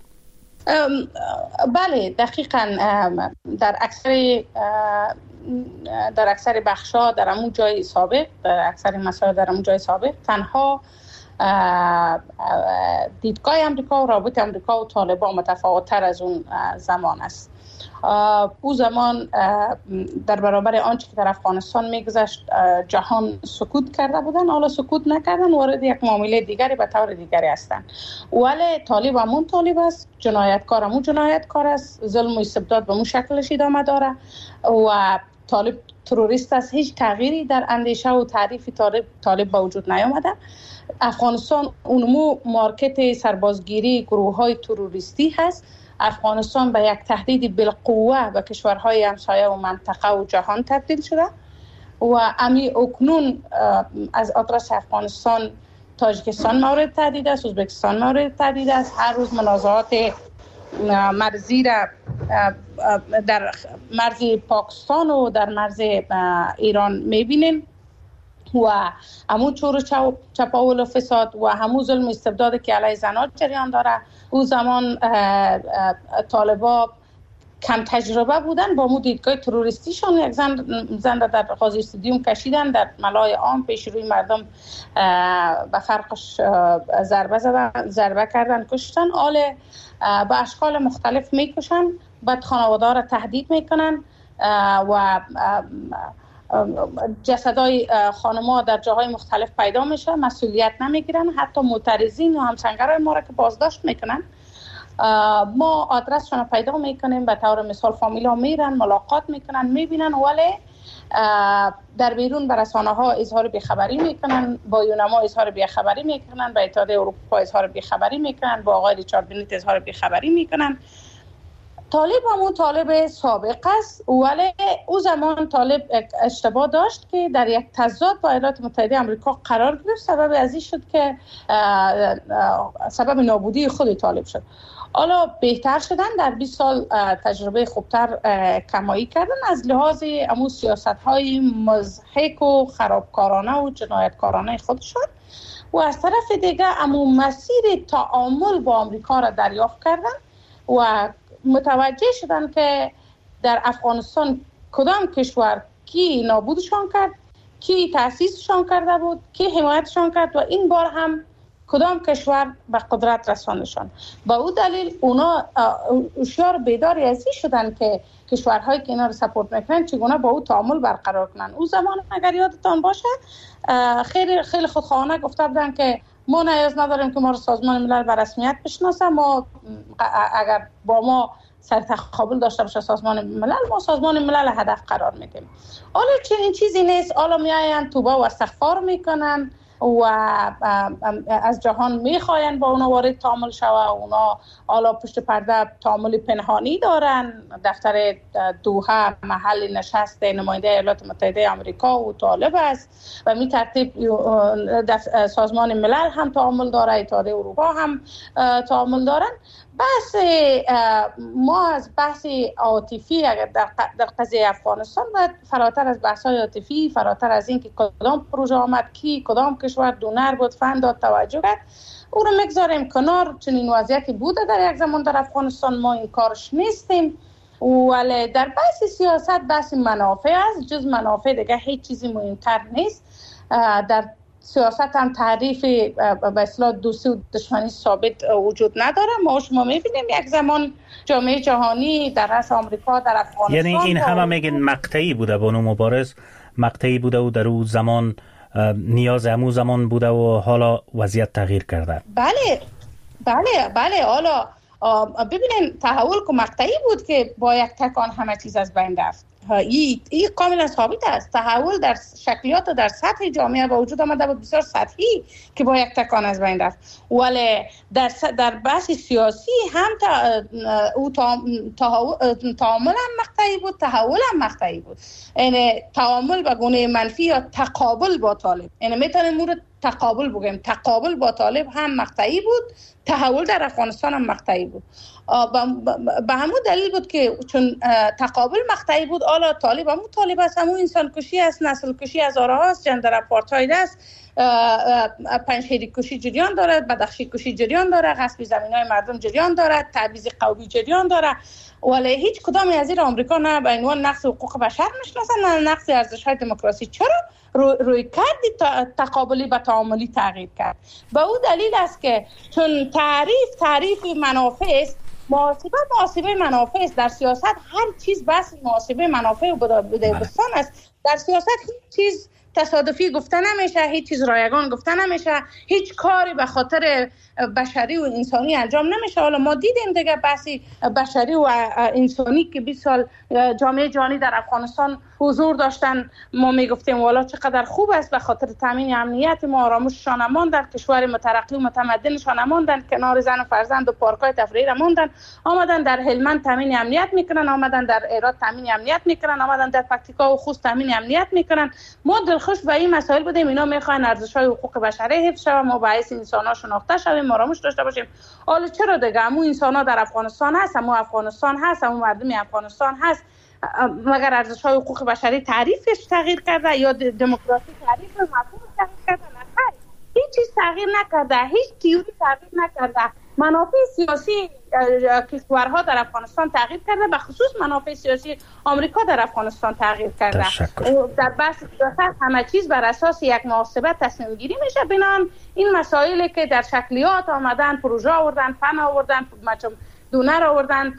بله دقیقاً در اکثر در اکثر بخشا در همون جای سابق، در اکثر مسائل در همون جای سابق. تنها دیدگاه امریکا و رابط امریکا و طالبان متفاوت تر از اون زمان است. او زمان در برابر آنچه که در افغانستان میگذشت جهان سکوت کرده بودن، حالا سکوت نکردن، وارد یک معامله دیگری به طور دیگری هستند. ولی طالب همون طالب است، جنایتکار همون جنایتکار است، ظلم و استبداد به اون شکلش ادامه داره و طالب تروریست است. هیچ تغییری در اندیشه و تعریف طالب طالب با وجود نیامده. افغانستان اونمو مارکت سربازگیری گروه های تروریستی هست. افغانستان به یک تهدید بالقوه به کشورهای همسایه و منطقه و جهان تبدیل شده و امی اکنون از آدرس افغانستان تاجیکستان مورد تهدید است، ازبکستان مورد تهدید است. هر روز منازعات مرزی را در مرز پاکستان و در مرز ایران میبینیم و همون چور و چپاول و فساد و همون ظلم استبدادی که علیه زنان جریان داره. او زمان طالبا کم تجربه بودن، با مو دیدگاه تروریستیشون یک زن زنده در قاضی استادیوم کشیدن، در ملای عام پیش روی مردم به فرقش ضربه زدن، ضربه کردن، کشتن. آله به اشکال مختلف میکشن، بعد خانواده را تهدید میکنن و جسدای خانم‌ها در جاهای مختلف پیدا میشه، مسئولیت نمیگیرن، حتی معترضین و همسنگرای ما را که بازداشت میکنن ما آدرسشون رو پیدا میکنیم. به طور مثال فامیلا میرن ملاقات میکنن میبینن، ولی در بیرون به رسانه ها اظهار بیخبری میکنن، با یونما اظهار بیخبری میکنن، به اتحادیه اروپا اظهار بیخبری میکنن، با آقای ریچارد بنیت اظهار بیخبری میکنن. طالب همون طالب سابق است، ولی او زمان طالب اشتباه داشت که در یک تضاد با ایالات متحده آمریکا قرار گرفت. سبب از این شد که سبب نابودی خود طالب شد. حالا بهتر شدن، در بیست سال تجربه خوبتر کمایی کردن از لحاظ امو سیاست های مضحک و خرابکارانه و جنایتکارانه خودشون و از طرف دیگه امو مسیر تعامل با آمریکا را دریافت کردن و متوجه شدن که در افغانستان کدام کشور کی نابودشان کرد، کی تأسیسشان کرده بود، کی حمایتشان کرد و این بار هم کدام کشور به قدرت رساندشان. با او دلیل اونا هوشیار بیداری از این شدن که کشورهایی که اینا رو سپورت میکنن چگونه با او تعامل برقرار کنن. او زمان اگر یادتان باشه خیلی خیلی خودخواهانه گفته بودن که ما نیاز نداریم که ما رو سازمان ملل به رسمیت بشناسه، ما اگر با ما سر تقابل داشته باشه سازمان ملل، ما سازمان ملل هدف قرار میدیم. حالا چنین چیزی نیست. حالا میاین توبه و استغفار میکنن و از جهان میخواین با اونا وارد تعامل شوه. اونا حالا پشت پرده تعامل پنهانی دارن. دفتر دوحه محل نشست نماینده ایالات متحده آمریکا و طالب است و می ترتیب سازمان ملل هم تعامل داره، اتحادیه اروپا هم تعامل دارن. بحث ما از بحث عاطفی اگر در قضیه افغانستان باید فراتر از بحث های عاطفی، فراتر از این که کدام پروژه آمد، کی کدام کشور دونر بود فند داد توجه کرد، او رو میگذاریم کنار. چنین وضعیتی بوده در یک زمان در افغانستان، ما این کارش نیستیم. ولی در بحث سیاست بحث منافع است، جز منافع دیگه هیچ چیزی مهمتر نیست. در سیاست هم تعریف به اصطلاح دوستی و دشمنی ثابت وجود نداره. ما شما میبینیم یک زمان جامعه جهانی در رأس آمریکا در افغانستان، یعنی این همه میگن مقطعی بوده، بانو مبارز مقطعی بوده و در اون زمان نیاز همون زمان بوده و حالا وضعیت تغییر کرده. بله بله بله. حالا ببینین تحول که مقطعی بود که با یک تکان همه چیز از بین رفت. این این کاملا ثابت است. تحول در شکلیات و در سطح جامعه با وجود آمده بود بسیار سطحی که با یک تکان از بین رفت. ولی در در بحث سیاسی هم تا او تعامل هم مقطعی بود، تحول هم مقطعی بود. یعنی تعامل به گونه منفی یا تقابل با طالب، یعنی میتونیم مورد تقابل بگیم. تقابل با طالب هم مقطعی بود، تحول در افغانستان هم مقطعی بود. به همون دلیل بود که چون تقابل مقطعی بود، حالا طالب همون طالب است، همون انسان کشی است، نسل کشی هزاره هاست، جندر اپارتاید است. پنجشیری کشی جریان دارد، بدخشی کشی جریان دارد، غصب زمین‌های مردم جریان دارد، تبعیض قومی جریان دارد، ولی هیچ کدام از این آمریکا نه به عنوان نقض حقوق بشر میشناسن نه نقض ارزش‌های دموکراسی. چرا؟ رو روی کردی تقابلی و تعاملی تغییر کرد. به او دلیل است که چون تعریف تعریف منافع است، محاسبه محاسبه منافع است. در سیاست هر چیز بس محاسبه منافع و بودستان است. در سیاست هیچ چیز تصادفی گفته نمیشه، هیچ چیز رایگان گفته نمیشه، هیچ کاری به خاطر بشری و انسانی انجام نمیشه. حالا ما دیدیم دیگه بحثی بشری و انسانی که بیست سال جامعه جهانی در افغانستان حضور داشتن، ما میگفتیم والا چقدر خوب است، به خاطر تامین امنیت ما آرامششان ماندن، کشور مترقی و متمدنشان ماندن، کنار زن و فرزند و پارک‌های تفریحی را ماندن، آمدن در هلمند تامین امنیت میکنن، آمدن در ایران تامین امنیت میکنن، آمدن در پکتیکا و خوست تامین امنیت میکنن. ما دلخوش به این مسائل بودیم، اینا میخواین ارزش‌های حقوق بشری حفظ شه، ما باعث انسان‌ها شناخته شویم، آرامش داشته باشیم. حالا چرا دیگه همون انسان‌ها در افغانستان هست، همون افغانستان هست، همون مردم افغانستان هست، مگر ارزش‌های حقوق بشری تعریفش تغییر کرده یا دموکراسی تعریف مفهوم تغییر کرده؟ نه، هیچ چیز تغییر نکرده، هیچ تئوری تغییر نکرده. منافع سیاسی کشورها در افغانستان تغییر کرده، به خصوص منافع سیاسی آمریکا در افغانستان تغییر کرده. در بحث سیاست همه چیز بر اساس یک محاسبه تصمیم گیری میشه. بنان این مسائلی که در شکلیات آمدن، پروژه آوردن، فن آوردن، دونر آوردن،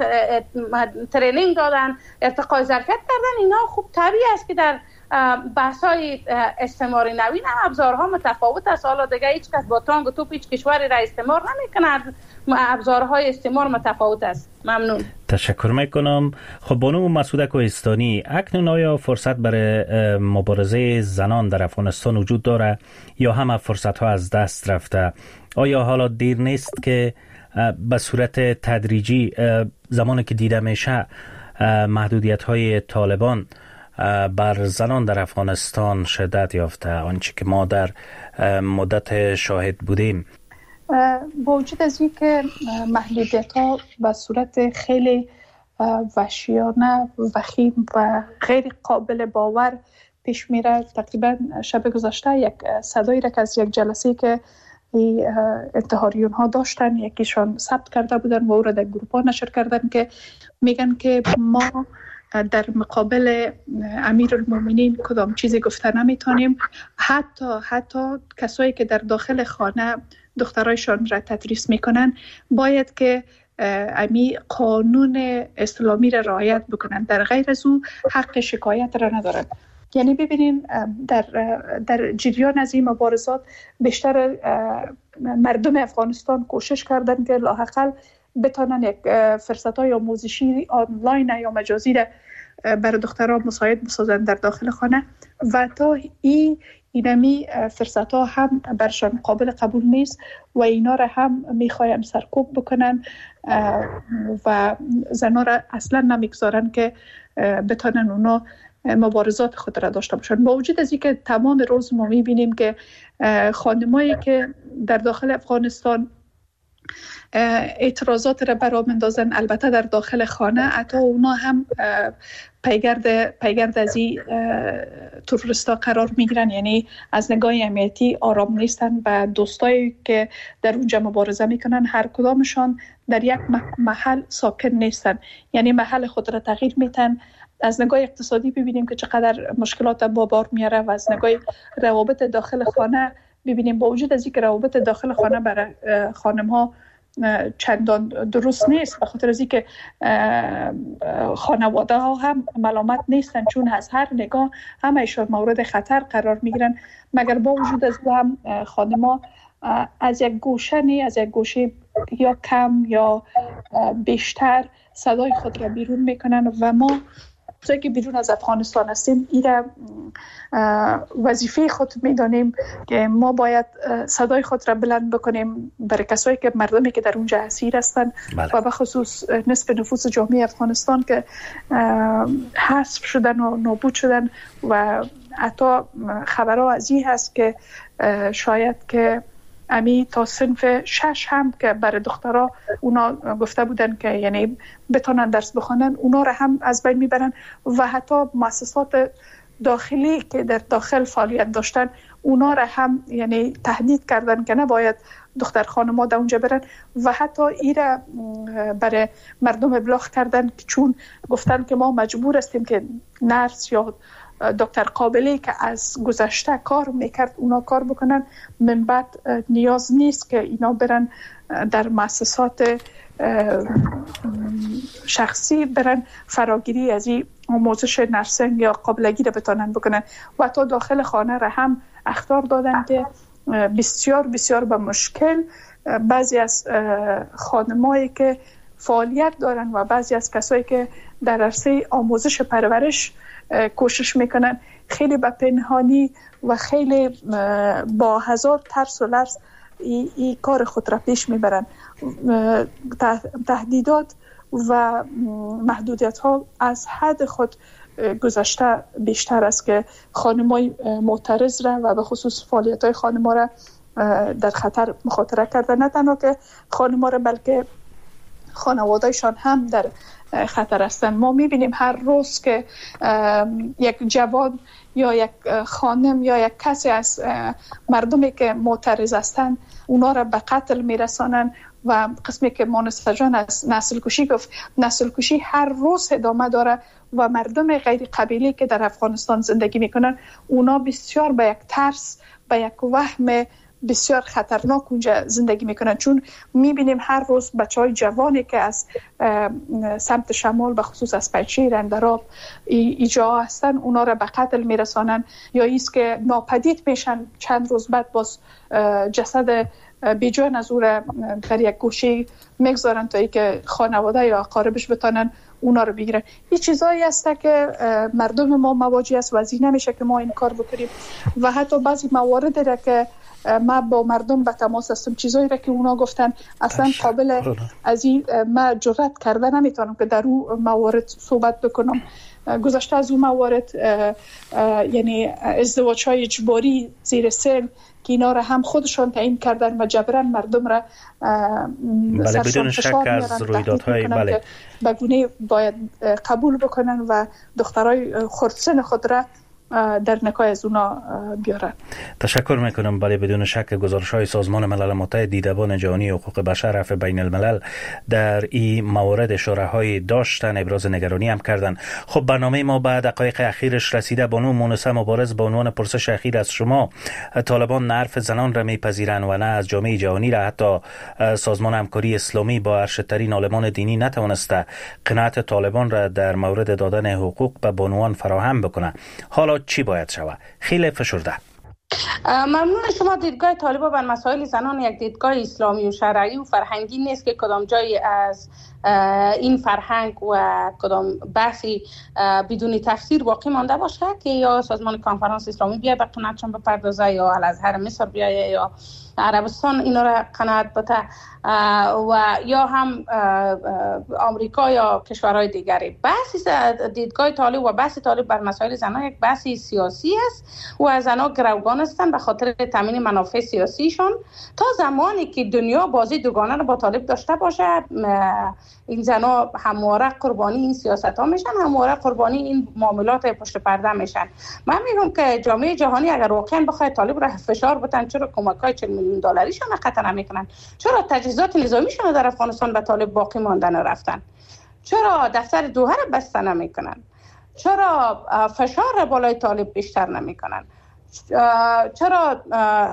ترینینگ دادن، ارتقای ظرفیت کردن، اینا خوب طبیعی است که در بحث‌های استعمار نوین هم ابزارها متفاوت است. حالا دیگه هیچ کس با تانگ و توپ هیچ کشوری را استعمار نمی‌کند، ابزارهای استعمار متفاوت است. ممنون. تشکر میکنم. خب بانو مسعوده کوهستانی، اکنون آیا فرصت برای مبارزه زنان در افغانستان وجود داره یا همه فرصت‌ها از دست رفته؟ آیا حالا دیر نیست که به صورت تدریجی زمانی که دیده میشه محدودیت‌های طالبان بر زنان در افغانستان شدت یافته، آنچه که ما در مدت شاهد بودیم؟ با وجود از این که محدودیت‌ها به صورت خیلی وحشیانه، وخیم و غیر قابل باور پیش میره، تقریبا شب گذشته یک صدایی را که از یک جلسه که انتحاریون ها داشتن یکیشان ثبت کرده بودن و او را در گروپ ها نشر کردن که میگن که ما در مقابل امیرالمومنین کدام چیزی گفته نمیتونیم. حتی حتی کسایی که در داخل خانه دخترایشان را تدریس میکنن باید که امی قانون اسلامی را رعایت بکنن، در غیر از او حق شکایت را ندارن. یعنی ببینین در در جریان از این مبارزات بیشتر مردم افغانستان کوشش کردن که لااقل بتونن یک فرصت‌های آموزشی آنلاین یا مجازی را برای دختران مساعد بسازن در داخل خانه و تا این اینمی فرصت‌ها هم برشان قابل قبول نیست و اینا را هم میخواین سرکوب بکنن و زنها را اصلا نمیگذارن که بتونن اونا مبارزات خود را داشته باشند. با وجود از اینکه تمام روز ما میبینیم که خانمایی که در داخل افغانستان اعتراضات را برآ میندازن، البته در داخل خانه حتی اونا هم پیگرد پیگرد از این تروریستا قرار میگیرن، یعنی از نگاه امنیتی آرام نیستن و دوستایی که در اونجا مبارزه میکنن هر کدامشان در یک محل ساکن نیستن، یعنی محل خود را تغییر میتن. از نگاه اقتصادی ببینیم که چقدر مشکلات با بار میاره و از نگاه روابط داخل خانه ببینیم با وجود از اینکه روابط داخل خانه برای خانم ها چندان درست نیست، به خاطر از اینکه خانواده ها هم ملامت نیستن چون از هر نگاه همه‌شان مورد خطر قرار میگیرن، مگر با وجود از هم خانم ها از یک گوشه نی از یک گوشه یا کم یا بیشتر صدای خود را بیرون میکنن و ما توی که بیرون از افغانستان هستیم این وظیفه خود میدانیم که ما باید صدای خود را بلند بکنیم برای کسایی که مردمی که در اونجا اسیر هستن و به خصوص نصف نفوس جامعه افغانستان که حذف شدن و نابود شدن و حتی خبرها از این هست که شاید که امی تا صنف شش هم که برای دخترها اونا گفته بودن که یعنی بتونن درس بخونن اونا را هم از بین میبرن و حتی مؤسسات داخلی که در داخل فعالیت داشتن اونا را هم یعنی تهدید کردن که نباید دختر خانم‌ها در اونجا برن و حتی ایره برای مردم ابلاغ کردن که چون گفتن که ما مجبور هستیم که نرس یا دکتر قابلی که از گذشته کار میکرد اونا کار بکنن، من بعد نیاز نیست که اینا برن در مؤسسات شخصی برن فراگیری از این آموزش نرسنگ یا قابلگی را بتانن بکنن. و تا داخل خانه را هم اخطار دادن که بسیار بسیار به مشکل بعضی از خانمایی که فعالیت دارن و بعضی از کسایی که در عرصه آموزش پرورش کوشش میکنن خیلی به پنهانی و خیلی با هزار ترس و لرز ای, ای کار خود را پیش میبرن. تهدیدات و محدودیت ها از حد خود گذشته بیشتر است که خانمای معترض را و به خصوص فعالیت های خانما را در خطر مخاطره کردن. نه تنها که خانما را بلکه خانوادهشان هم در خطر هستند. ما میبینیم هر روز که یک جوان یا یک خانم یا یک کسی از مردمی که معترض هستند اونا را به قتل میرسانند و قسمی که مانستا جان از نسل کشی گفت، نسل کشی هر روز ادامه داره و مردم غیر قبیلی که در افغانستان زندگی میکنن اونا بسیار به یک ترس، به یک وهم بسیار خطرناک اونجا زندگی میکنن، چون میبینیم هر روز بچهای جوانی که از سمت شمال به خصوص از پنجشیر، اندراب ایجا هستن اونا را به قتل میرسانن یا ایست که ناپدید میشن، چند روز بعد باز جسد بیجان از او را در یک گوشه میگذارن تا ای که خانواده یا اقاربش بتانن اونا رو بگیرن. این چیزایی هسته که مردم ما مواجه است و از این نمیشه که ما این کار بکنیم و حتی بعضی موارد را که ما با مردم به تماس هستم، چیزایی را که اونا گفتن اصلا قابل از این ما جرأت کرده نمیتونم که در اون موارد صحبت بکنم. گذشته از اون موارد یعنی ازدواج های اجباری زیر سن که اینا را هم خودشان تعیین کردن و جبران مردم را بله بدون شک از رویدادهای بله بگونه باید قبول بکنن و دخترای خردسن خود را در نکای از اونا بیارن. تشکر میکنم. بله بدون شک گزارش‌های سازمان ملل متحد دیدبان جهانی حقوق بشر رفع بین الملل در این موارد اشاره‌های داشتن، ابراز نگرانی هم کردن. خب برنامه ما بعد دقایق اخیرش رسیده. بانو مونسه مبارز با عنوان پرسش اخیر از شما، طالبان نرف زنان را میپذیرند و نه از جامعه جهانی را حتی سازمان همکاری اسلامی با ارشدترین عالمان دینی نتوانسته قناعت طالبان را در مورد دادن حقوق به بانوان فراهم بکنه. حالا چی باید شود؟ خیلی فشرده. ممنون شما. دیدگاه طالبان بر مسائل زنان یک دیدگاه اسلامی و شرعی و فرهنگی نیست که کدام جایی از این فرهنگ و کدام بحثی بدون تفسیر باقی مانده باشه که یا سازمان کنفرانس اسلامی بیاید به قناعتشان بپردازه یا الازهر مصر بیاید یا عربستان اینا را قناعت بده و یا هم آمریکا یا کشورهای دیگری. بحث دیدگاه طالب و بحث طالب بر مسائل زنان یک بحث سیاسی است و زنها گروگان هستند به خاطر تامین منافع سیاسیشان. تا زمانی که دنیا بازی دوگانه را با طالب داشته باشه این زنها همواره قربانی این سیاست ها میشن، همواره قربانی این معاملات پشت پرده میشن. من میگم که جامعه جهانی اگر واقعا بخواد طالب را فشار بدن، چرا کمک‌های چهل میلیون دلاریشون قطع نمیکنن؟ چرا تجهیزات نظامیشون در افغانستان به طالب باقی ماندن رفتن؟ چرا دفتر دوحه را بسته نمیکنن؟ چرا فشار را بالای طالب بیشتر نمیکنن؟ چرا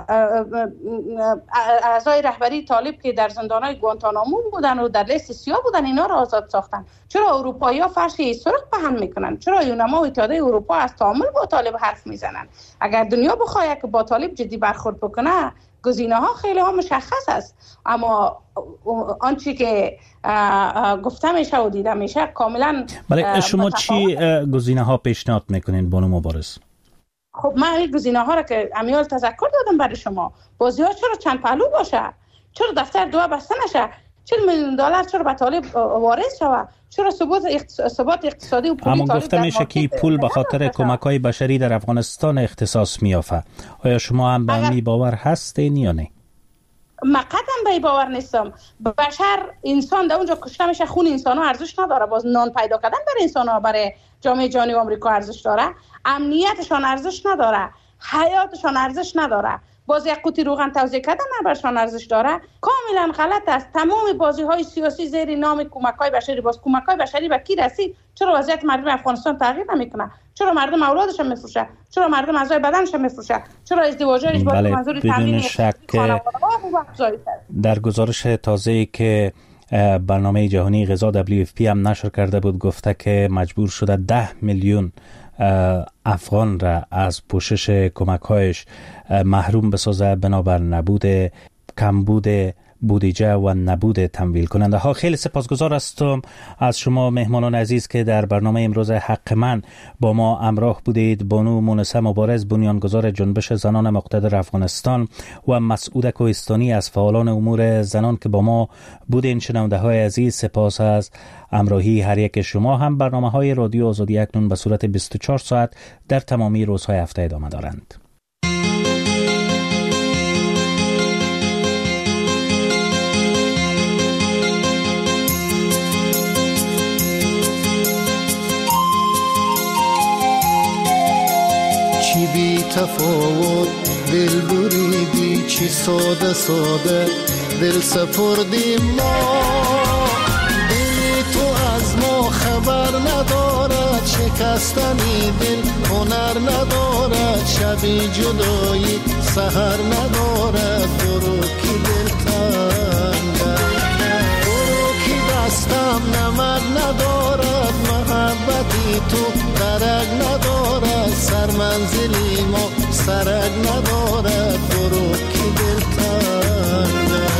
اعضای رهبری طالب که در زندانهای گوانتانامو بودن و در لیست سیاه بودن اینا را آزاد ساختن؟ چرا اروپایی‌ها فرش سرخ پهن میکنن؟ چرا یونما و اتحادیه اروپا از تعامل با طالب حرف میزنن؟ اگر دنیا بخواد که با طالب جدی برخورد بکنه گزینه‌ها خیلی ها مشخص است، اما آنچه که گفته میشه و دیده میشه کاملا. بله شما چی گزینه‌ها پیشنهاد میکنین بانو مبارز؟ خب من این گزینه ها را که امیال تذکر دادم برای شما. بازی ها چرا چند پهلو باشه؟ چرا دفتر دو بسته نشه؟ چهل میلیون دلار چرا به طالب وارد شود؟ چرا ثبات ثبات اقتصادی و پولی اما گفته میشه که پول به خاطر کمک‌های بشری در افغانستان اختصاص میافته. آیا شما هم به این باور هستین یا نه؟ من قطعا به این باور نیستم. بشر انسان در اونجا کشته میشه، خون انسان‌ها ارزش نداره. باز نان پیدا کردن برای انسان‌ها برای جامعه جهانی و آمریکا ارزش داره؟ امنیتشان ارزش نداره؟ حیاتشان ارزش نداره. باز یک قوطی روغن توزیع کردن برشان ارزش داره. کاملا غلط است. تمام بازی های سیاسی زیر نام کمک های بشری، باز کمک های بشری به کی رسید؟ چرا وضعیت مردم افغانستان تغییر نمیکنه؟ چرا مردم اولادش میفروشه؟ چرا مردم اعضای بدنش میفروشه؟ چرا ازدواجش با بله، منظور تامین خانواده در گزارش تازه‌ای که برنامه جهانی غذا دبلیو اف پی هم نشر کرده بود، گفته که مجبور شده ده میلیون افغان را از پوشش کمک‌هایش محروم بسازه بنابر نبود کمبود بودجه و نبود تمویل کننده ها. خیلی سپاسگزار هستم از شما مهمانان عزیز که در برنامه امروز حق من با ما همراه بودید. بانو مونسه مبارز، بنیانگذار جنبش زنان مقتدر افغانستان، و مسعود کوهستانی از فعالان امور زنان که با ما بودین. شنونده های عزیز، سپاس از همراهی هر یک شما. هم برنامه های رادیو آزادی اکنون به صورت بیست و چهار ساعت در تمامی روزهای هفته ادامه دارند. چی بی تفاوت دل بریدی، چی ساده ساده دل سپردیم ما. دل تو از ما خبر ندارد، شکستنی دل هنر ندارد. شبی جدایی سحر ندارد، برو کی دل تنگه، برو کی دستم نمک ندارد. محبتی تو درک ندارد، سر منزلی ما سرک ندارد، برو کی دل تنگه.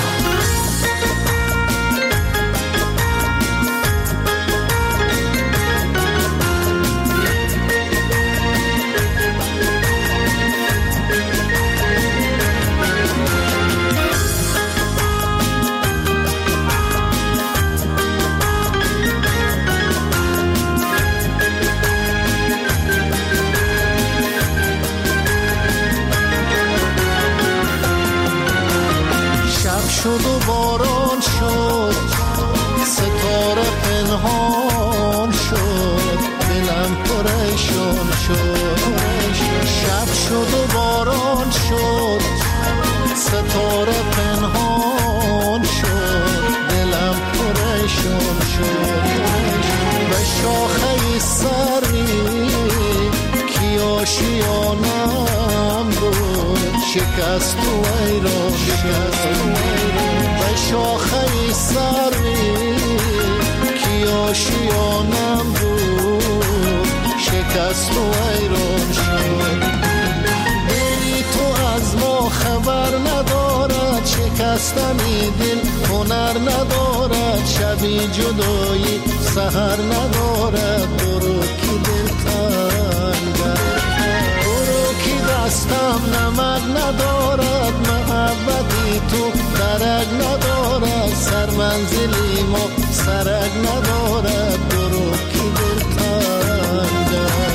شد و باران شد، ستاره پنهان شد، دلم پریشان شد. شب شد و باران شد، ستاره پنهان شد، دلم پریشان شد. به شاخه سری کی آشیانم بود، شکست و ایران شد. به شاخه سری کی آشیانم بود، شکست و ایران شد. دلی تو از ما خبر ندارد، شکستنی دل هنر ندارد. شبی جدایی سحر ندارد، برو کی دل تنگه، برو کی دستم نمک ندارد. محبتی تو درک ندارد، سر منزلی ما سرک ندارد، برو کی دل تنگه.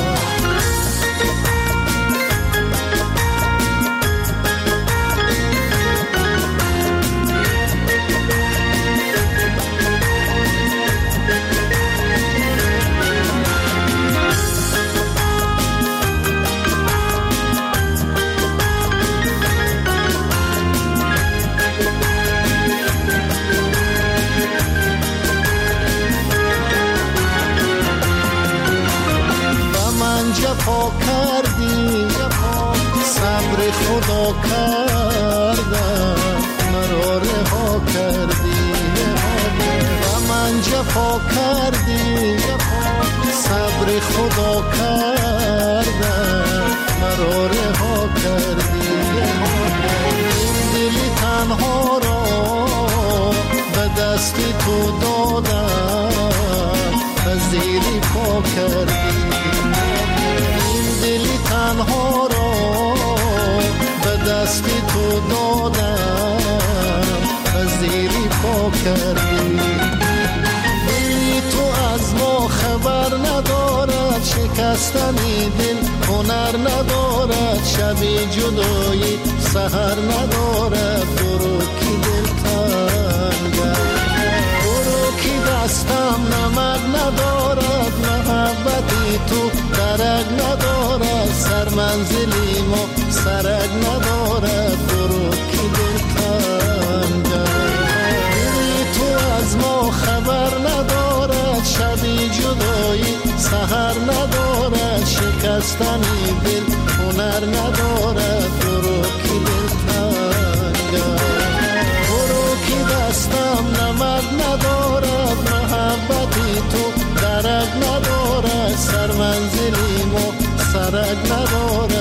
جفا کردی، صبر خدا کردم، مرا رها کردی. و من جفا کردی، صبر خدا کردم، مرا رها کردی. دلی تنها را به دستی تو دادم، پذیری پا کردی. دلی تنها را به دستی تو دادم، پذیری پا کردی. دلی تو از ما خبر ندارد، شکستنی دل هنر ندارد. شبی جدایی سحر ندارد، برو کی دل تنگه، برو کی دستم نمک ندارد. محبتی تو درک ندارد، سر منزلی سرک ندارد برو که دل تنگ دلی تو از ما خبر ندارد شبی جدایی سحر ندارد شکستنی دل هنر ندارد برو که دل تنگ برو که دستم نمک ندارد محبتی تو درک ندارد سر منزلی ما سرک ندارد